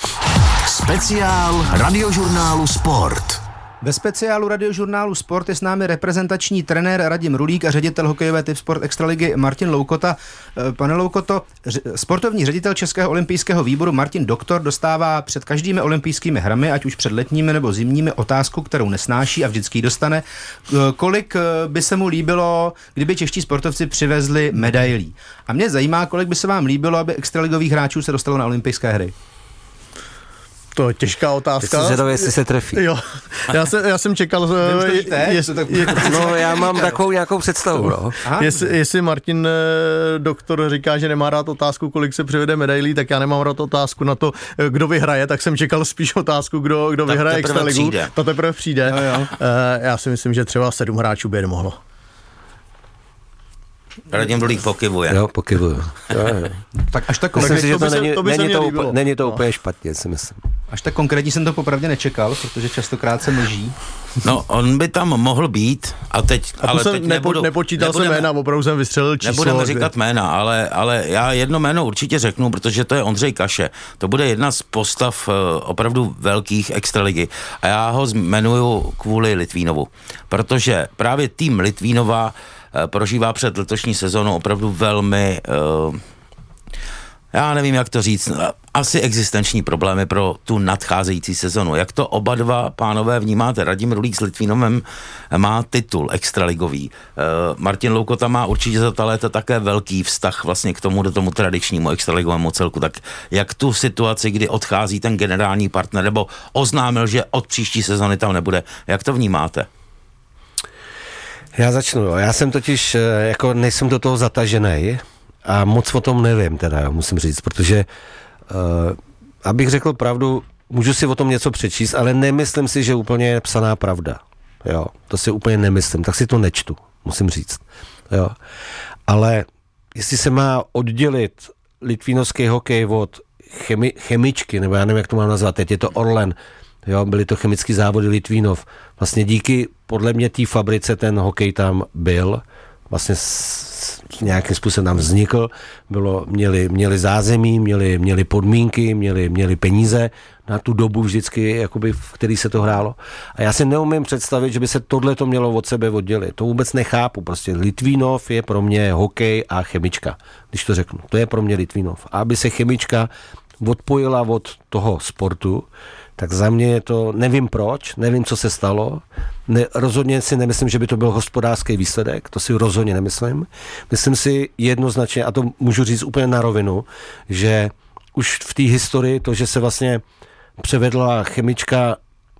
Speciál Radiožurnálu Sport. Ve speciálu Radiožurnálu Sport je s námi reprezentační trenér Radim Rulík a ředitel hokejové Tipsport Extraligy Martin Loukota. Pane Loukoto, sportovní ředitel Českého olympijského výboru Martin Doktor dostává před každými olympijskými hrami, ať už před letními nebo zimními, otázku, kterou nesnáší a vždycky ji dostane. Kolik by se mu líbilo, kdyby čeští sportovci přivezli medailí? A mě zajímá, kolik by se vám líbilo, aby extraligových hráčů se dostalo na olympijské hry? To je těžká otázka. Teď zvědavě, jestli se trefí. Jo, já, se, já jsem čekal, je, je, je, no já mám takovou nějakou představu. No. Jestli, jestli Martin Doktor říká, že nemá rád otázku, kolik se přivede medailí, tak já nemám rád otázku na to, kdo vyhraje, tak jsem čekal spíš otázku, kdo, kdo vyhraje extraligu. To teprve přijde. Jo, jo. Já si myslím, že třeba sedm hráčů by nemohlo. Radim Rulík pokyvuje. Jo, pokyvuju. Jo, jo. Tak až tak myslím si, že to, to, není, to, není, to, úplně, není to no. úplně špatně, si myslím. Až tak konkrétně jsem to popravdě nečekal, protože častokrát se mlží. No, on by tam mohl být, a teď, a ale jsem teď nepo, nebudu, nepočítal nebudeme, jsem jména, opravdu jsem vystřelil číslo. Nebudeme říkat jména, ale, ale já jedno jméno určitě řeknu, protože to je Ondřej Kaše. To bude jedna z postav uh, opravdu velkých extraligy. A já ho jmenuju kvůli Litvínovu, protože právě tým Litvínova uh, prožívá před letošní sezónou opravdu velmi... Uh, já nevím, jak to říct, asi existenční problémy pro tu nadcházející sezonu. Jak to oba dva pánové vnímáte? Radim Rulík s Litvínovem má titul extraligový. Martin Loukota má určitě za ta léta také velký vztah vlastně k tomu, do tomu tradičnímu extraligovému celku. Tak jak tu situaci, kdy odchází ten generální partner, nebo oznámil, že od příští sezony tam nebude, jak to vnímáte? Já začnu, jo. Já jsem totiž, jako nejsem do toho zatažený, a moc o tom nevím teda, musím říct, protože uh, abych řekl pravdu, můžu si o tom něco přečíst, ale nemyslím si, že úplně je psaná pravda. Jo, to si úplně nemyslím, tak si to nečtu, musím říct. Jo. Ale jestli se má oddělit litvínovský hokej od chemi, chemičky, nebo já nevím, jak to mám nazvat, teď je to Orlen, jo, byly to chemické závody Litvínov. Vlastně díky, podle mě, té fabrice ten hokej tam byl, vlastně s, nějakým způsobem tam vznikl, bylo, měli, měli zázemí, měli, měli podmínky, měli, měli peníze na tu dobu vždycky, jakoby, v který se to hrálo. A já si neumím představit, že by se tohle to mělo od sebe oddělit. To vůbec nechápu. Prostě Litvínov je pro mě hokej a chemička, když to řeknu. To je pro mě Litvínov. A aby se chemička odpojila od toho sportu, tak za mě je to, nevím proč, nevím, co se stalo, ne, rozhodně si nemyslím, že by to byl hospodářský výsledek, to si rozhodně nemyslím. Myslím si jednoznačně, a to můžu říct úplně na rovinu, že už v té historii to, že se vlastně převedla chemička,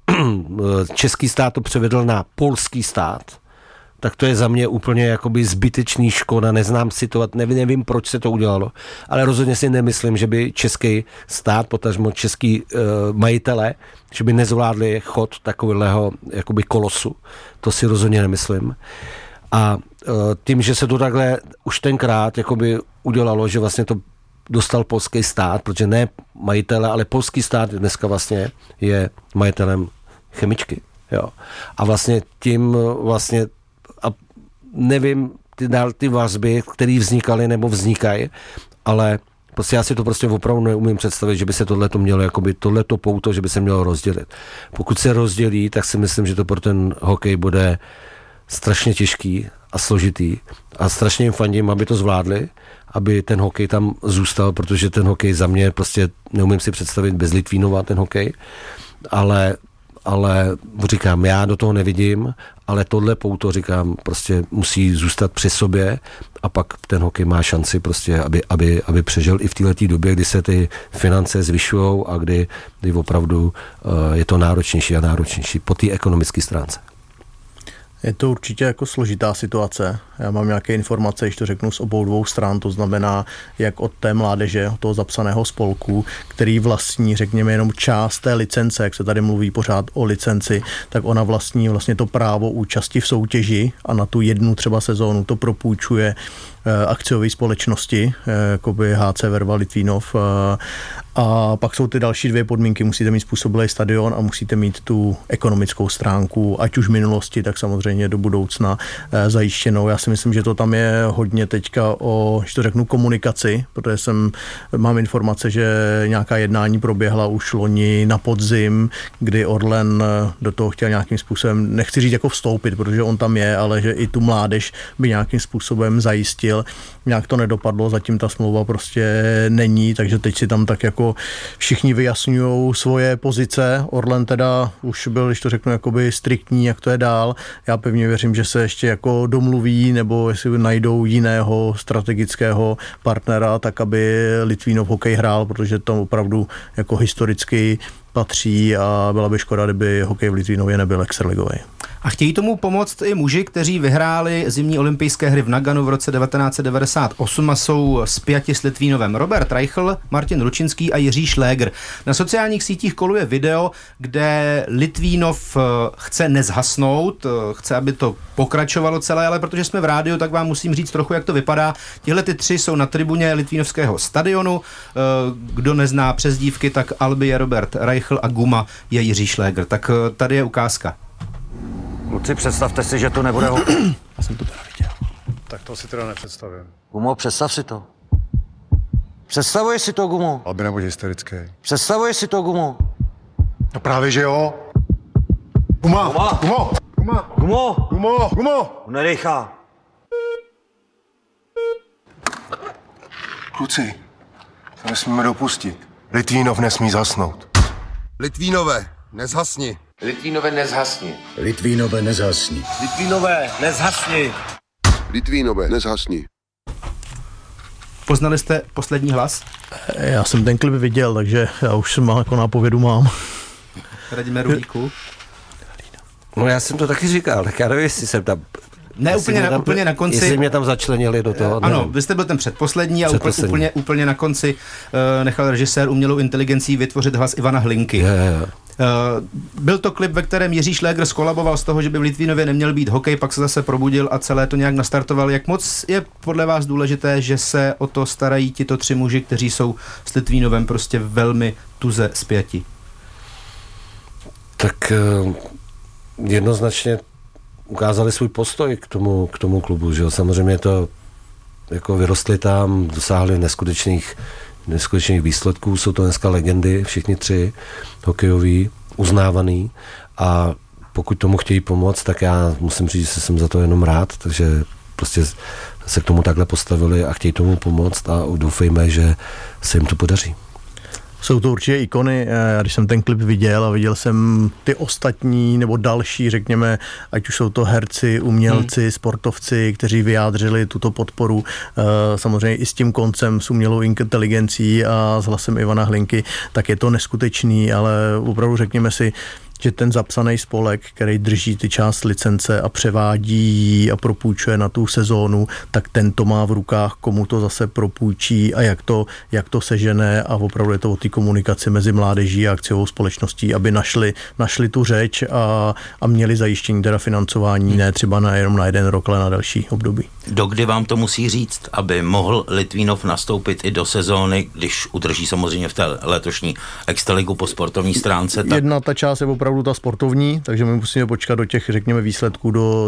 český stát to převedl na polský stát, tak to je za mě úplně jakoby zbytečný škoda, neznám situovat, nevím, nevím, proč se to udělalo, ale rozhodně si nemyslím, že by český stát, potažmo český uh, majitele, že by nezvládli chod takového jakoby kolosu. To si rozhodně nemyslím. A uh, tím, že se to takhle už tenkrát jakoby udělalo, že vlastně to dostal polský stát, protože ne majitele, ale polský stát dneska vlastně je majitelem chemičky. Jo. A vlastně tím vlastně a nevím, ty, ty vazby, které vznikaly nebo vznikají, ale prostě já si to prostě opravdu neumím představit, že by se tohleto mělo, jakoby tohleto pouto, že by se mělo rozdělit. Pokud se rozdělí, tak si myslím, že to pro ten hokej bude strašně těžký a složitý a strašně jim fandím, aby to zvládli, aby ten hokej tam zůstal, protože ten hokej za mě prostě neumím si představit bez Litvínova ten hokej, ale ale říkám, já do toho nevidím, ale tohle pouto, říkám, prostě musí zůstat při sobě a pak ten hokej má šanci prostě, aby, aby, aby přežil i v této době, kdy se ty finance zvyšují a kdy, kdy opravdu uh, je to náročnější a náročnější po té ekonomické stránce. Je to určitě jako složitá situace. Já mám nějaké informace, když to řeknu, z obou dvou stran, to znamená jak od té mládeže, od toho zapsaného spolku, který vlastní, řekněme, jenom část té licence, jak se tady mluví pořád o licenci, tak ona vlastní vlastně to právo účasti v soutěži a na tu jednu třeba sezónu to propůjčuje akciové společnosti, jako by H C Verva Litvínov. A pak jsou ty další dvě podmínky. Musíte mít způsobilý stadion a musíte mít tu ekonomickou stránku, ať už v minulosti, tak samozřejmě do budoucna zajištěnou. Já si myslím, že to tam je hodně teďka o, když to řeknu, komunikaci, protože jsem, mám informace, že nějaká jednání proběhla už loni na podzim, kdy Orlen do toho chtěl nějakým způsobem, nechci říct jako vstoupit, protože on tam je, ale že i tu mládež by nějakým způsobem zajistil. Nějak to nedopadlo, zatím ta smlouva prostě není, takže teď si tam tak jako všichni vyjasňují svoje pozice. Orlen teda už byl, když to řeknu, jakoby striktní, jak to je dál. Já pevně věřím, že se ještě jako domluví, nebo jestli najdou jiného strategického partnera, tak aby Litvínov hokej hrál, protože tam opravdu jako historicky patří a byla by škoda, kdyby hokej v Litvínově nebyl extraligový. A chtějí tomu pomoct i muži, kteří vyhráli zimní olympijské hry v Naganu v roce devatenáct set devadesát osm a jsou spjati s Litvínovem. Robert Reichl, Martin Ručinský a Jiří Šlégr. Na sociálních sítích koluje video, kde Litvínov chce nezhasnout, chce, aby to pokračovalo celé, ale protože jsme v rádiu, tak vám musím říct trochu, jak to vypadá. Tihle ty tři jsou na tribuně Litvínovského stadionu. Kdo nezná přezdívky, tak Albi je Robert Reichl a Guma je Jiří Šlégr. Tak tady je ukázka. Kluci, představte si, že to nebude hokej. Já jsem to teda viděl. Tak to si teda nepředstavím. Gumo, představ si to. Představuješ si to, Gumo? Aby nebuď hysterický. Představuješ si to, Gumo? No právě, že jo. Guma! Guma! Gumo! Guma! Gumo! Gumo! Gumo! Nedejchá. Kluci, to nesmíme dopustit. Litvínov nesmí zasnout. Litvínové, nezhasni. Litvínové, nezhasni. Litvínové, nezhasni. Litvínové, nezhasni. Litvínové, nezhasni. Poznali jste poslední hlas? Já jsem ten klip viděl, takže já už jsem jako nápovědu mám. Radíme Rudíku. No já jsem to taky říkal, tak já nevím, jestli jsem tam... Ne, úplně na, tam, úplně na konci. Jestli mě tam začlenili do toho. Ano, nevím. vy jste byl ten předposlední a předposlední. Úplně, úplně na konci uh, nechal režisér umělou inteligencí vytvořit hlas Ivana Hlinky. Je, je. Uh, byl to klip, ve kterém Jiří Šlégr skolaboval z toho, že by v Litvínově neměl být hokej, pak se zase probudil a celé to nějak nastartoval. Jak moc je podle vás důležité, že se o to starají tito tři muži, kteří jsou s Litvínovem prostě velmi tuze spjati? Tak uh, jednoznačně ukázali svůj postoj k tomu, k tomu klubu, že jo. Samozřejmě to jako vyrostli tam, dosáhli neskutečných, neskutečných výsledků, jsou to dneska legendy, všichni tři hokejoví, uznávaný a pokud tomu chtějí pomoct, tak já musím říct, že jsem za to jenom rád, takže prostě se k tomu takhle postavili a chtějí tomu pomoct a doufejme, že se jim to podaří. Jsou to určitě ikony. Já když jsem ten klip viděl a viděl jsem ty ostatní nebo další, řekněme, ať už jsou to herci, umělci, hmm. sportovci, kteří vyjádřili tuto podporu, samozřejmě i s tím koncem, s umělou inteligencí a s hlasem Ivana Hlinky, tak je to neskutečný, ale opravdu řekněme si, že ten zapsaný spolek, který drží ty část licence a převádí a propůjčuje na tu sezónu, tak ten to má v rukách, komu to zase propůjčí a jak to, jak to sežene a opravdu je to o té komunikaci mezi mládeží a akciovou společností, aby našli, našli tu řeč a, a měli zajištění teda financování, ne třeba na jenom na jeden rok, ale na další období. Dokdy vám to musí říct, aby mohl Litvínov nastoupit i do sezóny, když udrží samozřejmě v té letošní extraligu po sportovní stránce? Tak... Jedna ta část je opravdu ta sportovní, takže my musíme počkat do těch, řekněme, výsledků do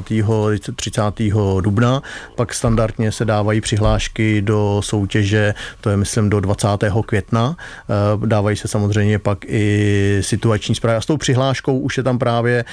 třicátého dubna, pak standardně se dávají přihlášky do soutěže, to je myslím do dvacátého května, dávají se samozřejmě pak i situační zprávy a s tou přihláškou už je tam právě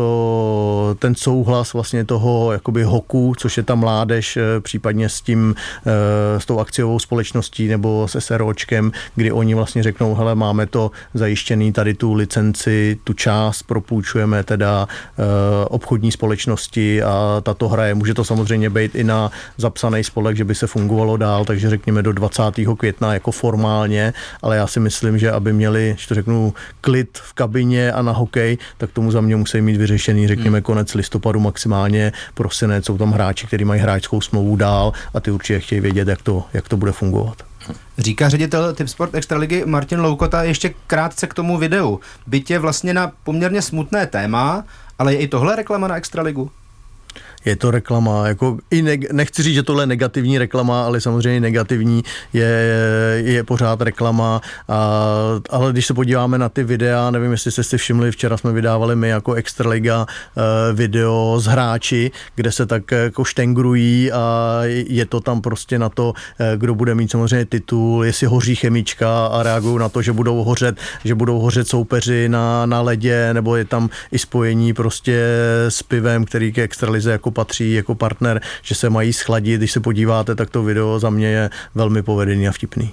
to, ten souhlas vlastně toho jakoby hoku, což je ta mládež, případně s tím, s tou akciovou společností nebo s SROčkem, kdy oni vlastně řeknou, hele, máme to zajištěný tady tu licenci, tu část propůjčujeme teda e, obchodní společnosti a tato hraje. Může to samozřejmě být i na zapsaný spolek, že by se fungovalo dál, takže řekněme do dvacátého května jako formálně, ale já si myslím, že aby měli, že to řeknu, klid v kabině a na hokej, tak tomu za mě musí mít vyřešený, řekněme, konec listopadu, maximálně prosinec. Jsou tam hráči, kteří mají hráčskou smlouvu dál a ty určitě chtějí vědět, jak to, jak to bude fungovat. Říká ředitel Tipsport Extraligy Martin Loukota. Ještě krátce k tomu videu. Byť je vlastně na poměrně smutné téma, ale je i tohle reklama na Extraligu? Je to reklama, jako i neg- nechci říct, že tohle je negativní reklama, ale samozřejmě negativní je, je pořád reklama, a, ale když se podíváme na ty videa, nevím, jestli jste si všimli, včera jsme vydávali my jako Extraliga video s hráči, kde se tak jako štengrují a je to tam prostě na to, kdo bude mít samozřejmě titul, jestli hoří chemička a reagují na to, že budou hořet, že budou hořet soupeři na, na ledě, nebo je tam i spojení prostě s pivem, který ke Extralize jako patří jako partner, že se mají schladit. Když se podíváte, tak to video za mě je velmi povedený a vtipný.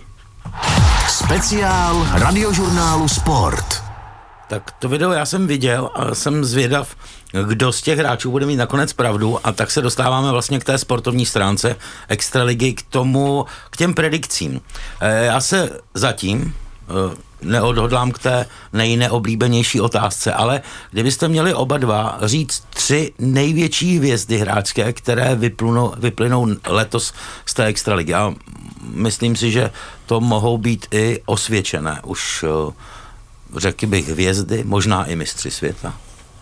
Speciál Radiožurnálu Sport. Tak to video já jsem viděl a jsem zvědav, kdo z těch hráčů bude mít nakonec pravdu, a tak se dostáváme vlastně k té sportovní stránce Extraligy, k tomu, k těm predikcím. Já se zatím neodhodlám k té nejneoblíbenější otázce, ale kdybyste měli oba dva říct tři největší hvězdy hráčské, které vyplynou, vyplynou letos z té Extraligy. A myslím si, že to mohou být i osvědčené. Už řekl bych hvězdy, možná i mistři světa.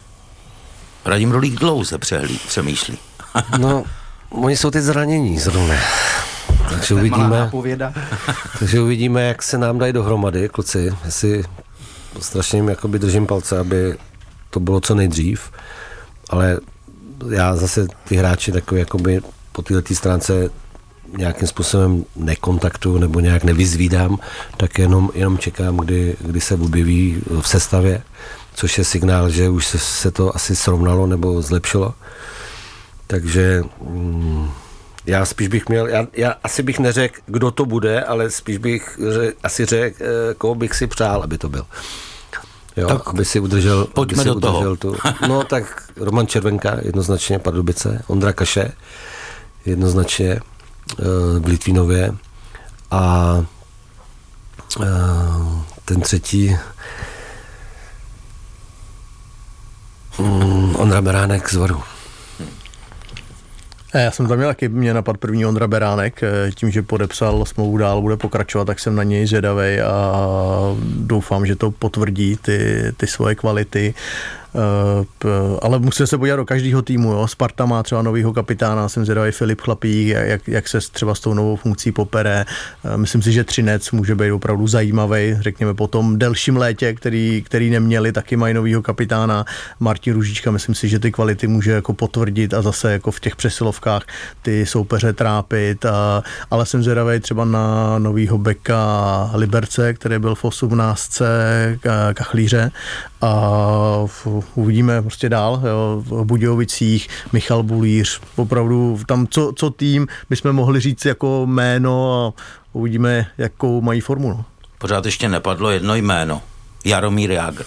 Radim Rolík dlouze přehlí, přemýšlí. No, oni jsou ty zranění zrovna. Takže uvidíme, takže uvidíme, jak se nám dají dohromady, kluci. Jestli strašně jim jakoby držím palce, aby to bylo co nejdřív, ale já zase ty hráči takový jakoby po této stránce nějakým způsobem nekontaktuju nebo nějak nevyzvídám, tak jenom, jenom čekám, kdy, kdy se objeví v sestavě, což je signál, že už se, se to asi srovnalo nebo zlepšilo. Takže mm, já spíš bych měl, já, já asi bych neřekl, kdo to bude, ale spíš bych řek, asi řekl, koho bych si přál, aby to byl. Jo, tak aby si udržel, aby si do udržel tu. No tak Roman Červenka, jednoznačně Pardubice, Ondra Kaše, jednoznačně v Litvínově a ten třetí Ondra Beránek z Varu. Já jsem tam měl taky, mě napad první Ondra Beránek, tím, že podepsal smlouvu dál, bude pokračovat, tak jsem na něj zvědavej a doufám, že to potvrdí ty, ty svoje kvality. Uh, ale musím se podívat do každého týmu. Jo. Sparta má třeba novýho kapitána, jsem zvědavý Filip Chlapík, jak, jak se třeba s tou novou funkcí popere. Uh, myslím si, že Třinec může být opravdu zajímavý, řekněme po tom delším létě, který, který neměli, taky mají novýho kapitána Martin Růžička. Myslím si, že ty kvality může jako potvrdit a zase jako v těch přesilovkách ty soupeře trápit. A, ale jsem zvědavý třeba na novýho beka Liberce, který byl v osmnáctce Kachlíře, a v uvidíme prostě dál, jo, v Budějovicích, Michal Bulíř, opravdu tam co, co tým bychom mohli říct jako jméno a uvidíme, jakou mají formu. No. pořád ještě nepadlo jedno jméno. Jaromír Jágr.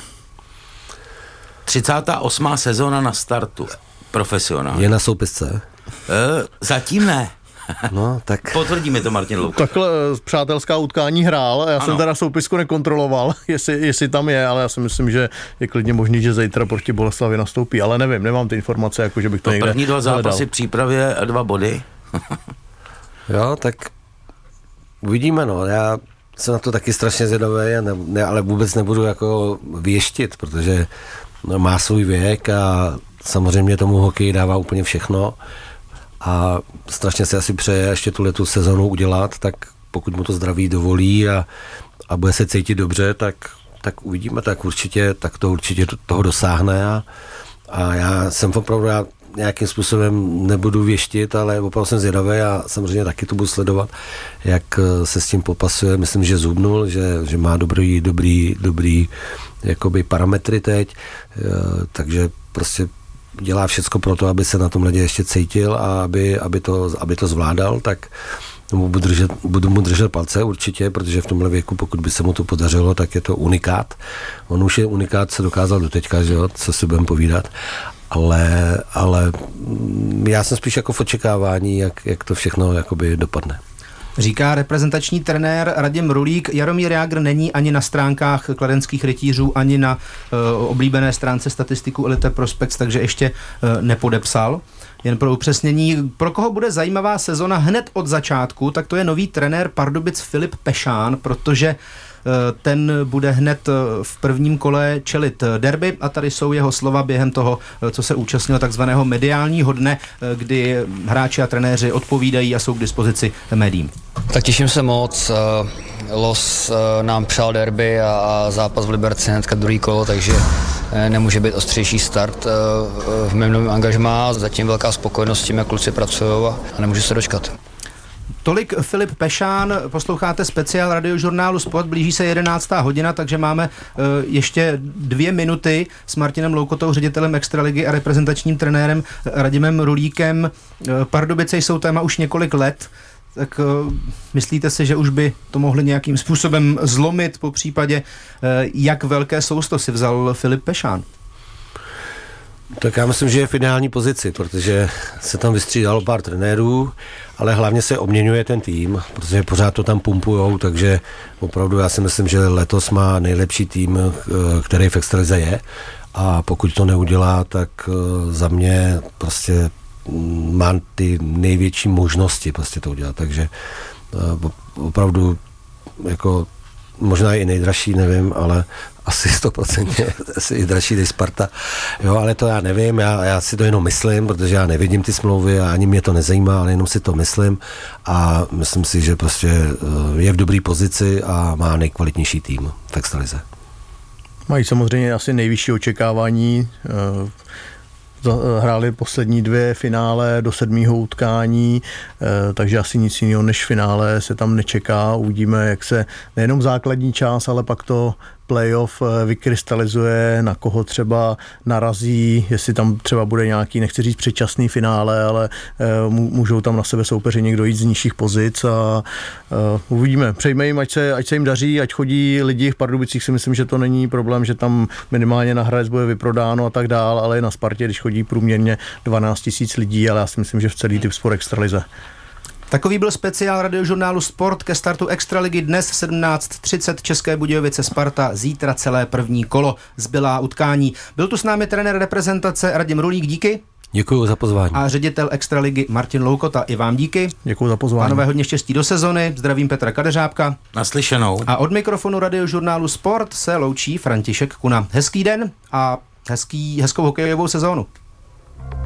třicátá osmá sezóna na startu. Profesionál. Je na soupisce? E, zatím ne. No, tak... Potvrdí mi to Martin Louko. Takhle přátelská utkání hrál, já ano. jsem teda soupisku nekontroloval, jestli, jestli tam je, ale já si myslím, že je klidně možný, že zítra proti Boleslavi nastoupí, ale nevím, nemám ty informace, jako že bych to, to někde první dva zápasy hledal. Přípravě a dva body. Jo, tak uvidíme, no, já jsem na to taky strašně zvědavý, ne, ne, ale vůbec nebudu jako věštit, protože no, má svůj věk a samozřejmě tomu hokeji dává úplně všechno a strašně se asi přeje ještě tuhletu sezonu udělat, tak pokud mu to zdraví dovolí a, a bude se cítit dobře, tak, tak uvidíme, tak určitě, tak to určitě toho dosáhne a, a já jsem opravdu, já nějakým způsobem nebudu věštit, ale opravdu jsem zvědavý a samozřejmě taky to budu sledovat, jak se s tím popasuje. Myslím, že zhubnul, že, že má dobrý, dobrý, dobrý jakoby parametry teď, takže prostě dělá všecko pro to, aby se na tom ledě ještě cítil a aby, aby, to, aby to zvládal, tak budu, držet, budu mu držet palce určitě, protože v tomhle věku, pokud by se mu to podařilo, tak je to unikát. On už je unikát, se dokázal doteďka, že jo, co si budeme povídat. Ale, ale já jsem spíš jako v očekávání, jak, jak to všechno jakoby dopadne. Říká reprezentační trenér Radim Rulík. Jaromír Jágr není ani na stránkách kladenských rytířů, ani na uh, oblíbené stránce statistiku Elite Prospects, takže ještě uh, nepodepsal. Jen pro upřesnění, pro koho bude zajímavá sezona hned od začátku, tak to je nový trenér Pardubic Filip Pešán, protože ten bude hned v prvním kole čelit derby a tady jsou jeho slova během toho, co se účastnil takzvaného mediálního dne, kdy hráči a trenéři odpovídají a jsou k dispozici médiím. Tak těším se moc. Los nám přál derby a zápas v Liberci hnedka druhý kolo, takže nemůže být ostřejší start v mém novém angažmá. Zatím velká spokojenost s tím, jak kluci pracují a nemůžu se dočkat. Tolik Filip Pešán, posloucháte speciál radiožurnálu Sport, blíží se jedenáctá hodina, takže máme uh, ještě dvě minuty s Martinem Loukotou, ředitelem Extraligy a reprezentačním trenérem Radimem Rulíkem. Uh, Pardubice jsou téma už několik let, tak uh, myslíte si, že už by to mohli nějakým způsobem zlomit, po případě uh, jak velké sousto si vzal Filip Pešán? Tak já myslím, že je v ideální pozici, protože se tam vystřídalo pár trenérů, ale hlavně se obměňuje ten tým, protože pořád to tam pumpujou, takže opravdu já si myslím, že letos má nejlepší tým, který v extralize je, a pokud to neudělá, tak za mě prostě má ty největší možnosti prostě to udělat, takže opravdu jako možná i nejdražší, nevím, ale asi sto procent asi i dražší než Sparta. Jo, ale to já nevím, já, já si to jenom myslím, protože já nevidím ty smlouvy a ani mě to nezajímá, ale jenom si to myslím a myslím si, že prostě je v dobré pozici a má nejkvalitnější tým v extralize. Mají samozřejmě asi nejvyšší očekávání. Hráli poslední dvě finále do sedmého utkání, takže asi nic jiného než finále se tam nečeká. Uvidíme, jak se nejenom základní část, ale pak to playoff vykrystalizuje, na koho třeba narazí, jestli tam třeba bude nějaký, nechci říct předčasný finále, ale můžou tam na sebe soupeři někdo jít z nižších pozic a uvidíme. Přejme jim, ať se, ať se jim daří, ať chodí lidi v Pardubicích, si myslím, že to není problém, že tam minimálně na Hradec bude vyprodáno a tak dál, ale i na Spartě, když chodí průměrně dvanáct tisíc lidí, ale já si myslím, že v celý typ sport extralize. Takový byl speciál radiožurnálu Sport ke startu Extraligy dnes sedmnáct třicet České Budějovice Sparta, zítra celé první kolo, zbylá utkání. Byl tu s námi trenér reprezentace Radim Rulík, díky. Děkuji za pozvání. A ředitel Extraligy Martin Loukota, i vám díky. Děkuji za pozvání. Pánové, hodně štěstí do sezony, zdravím Petra Kadeřábka. Naslyšenou. A od mikrofonu radiožurnálu Sport se loučí František Kuna. Hezký den a hezký, hezkou hokejovou sezónu.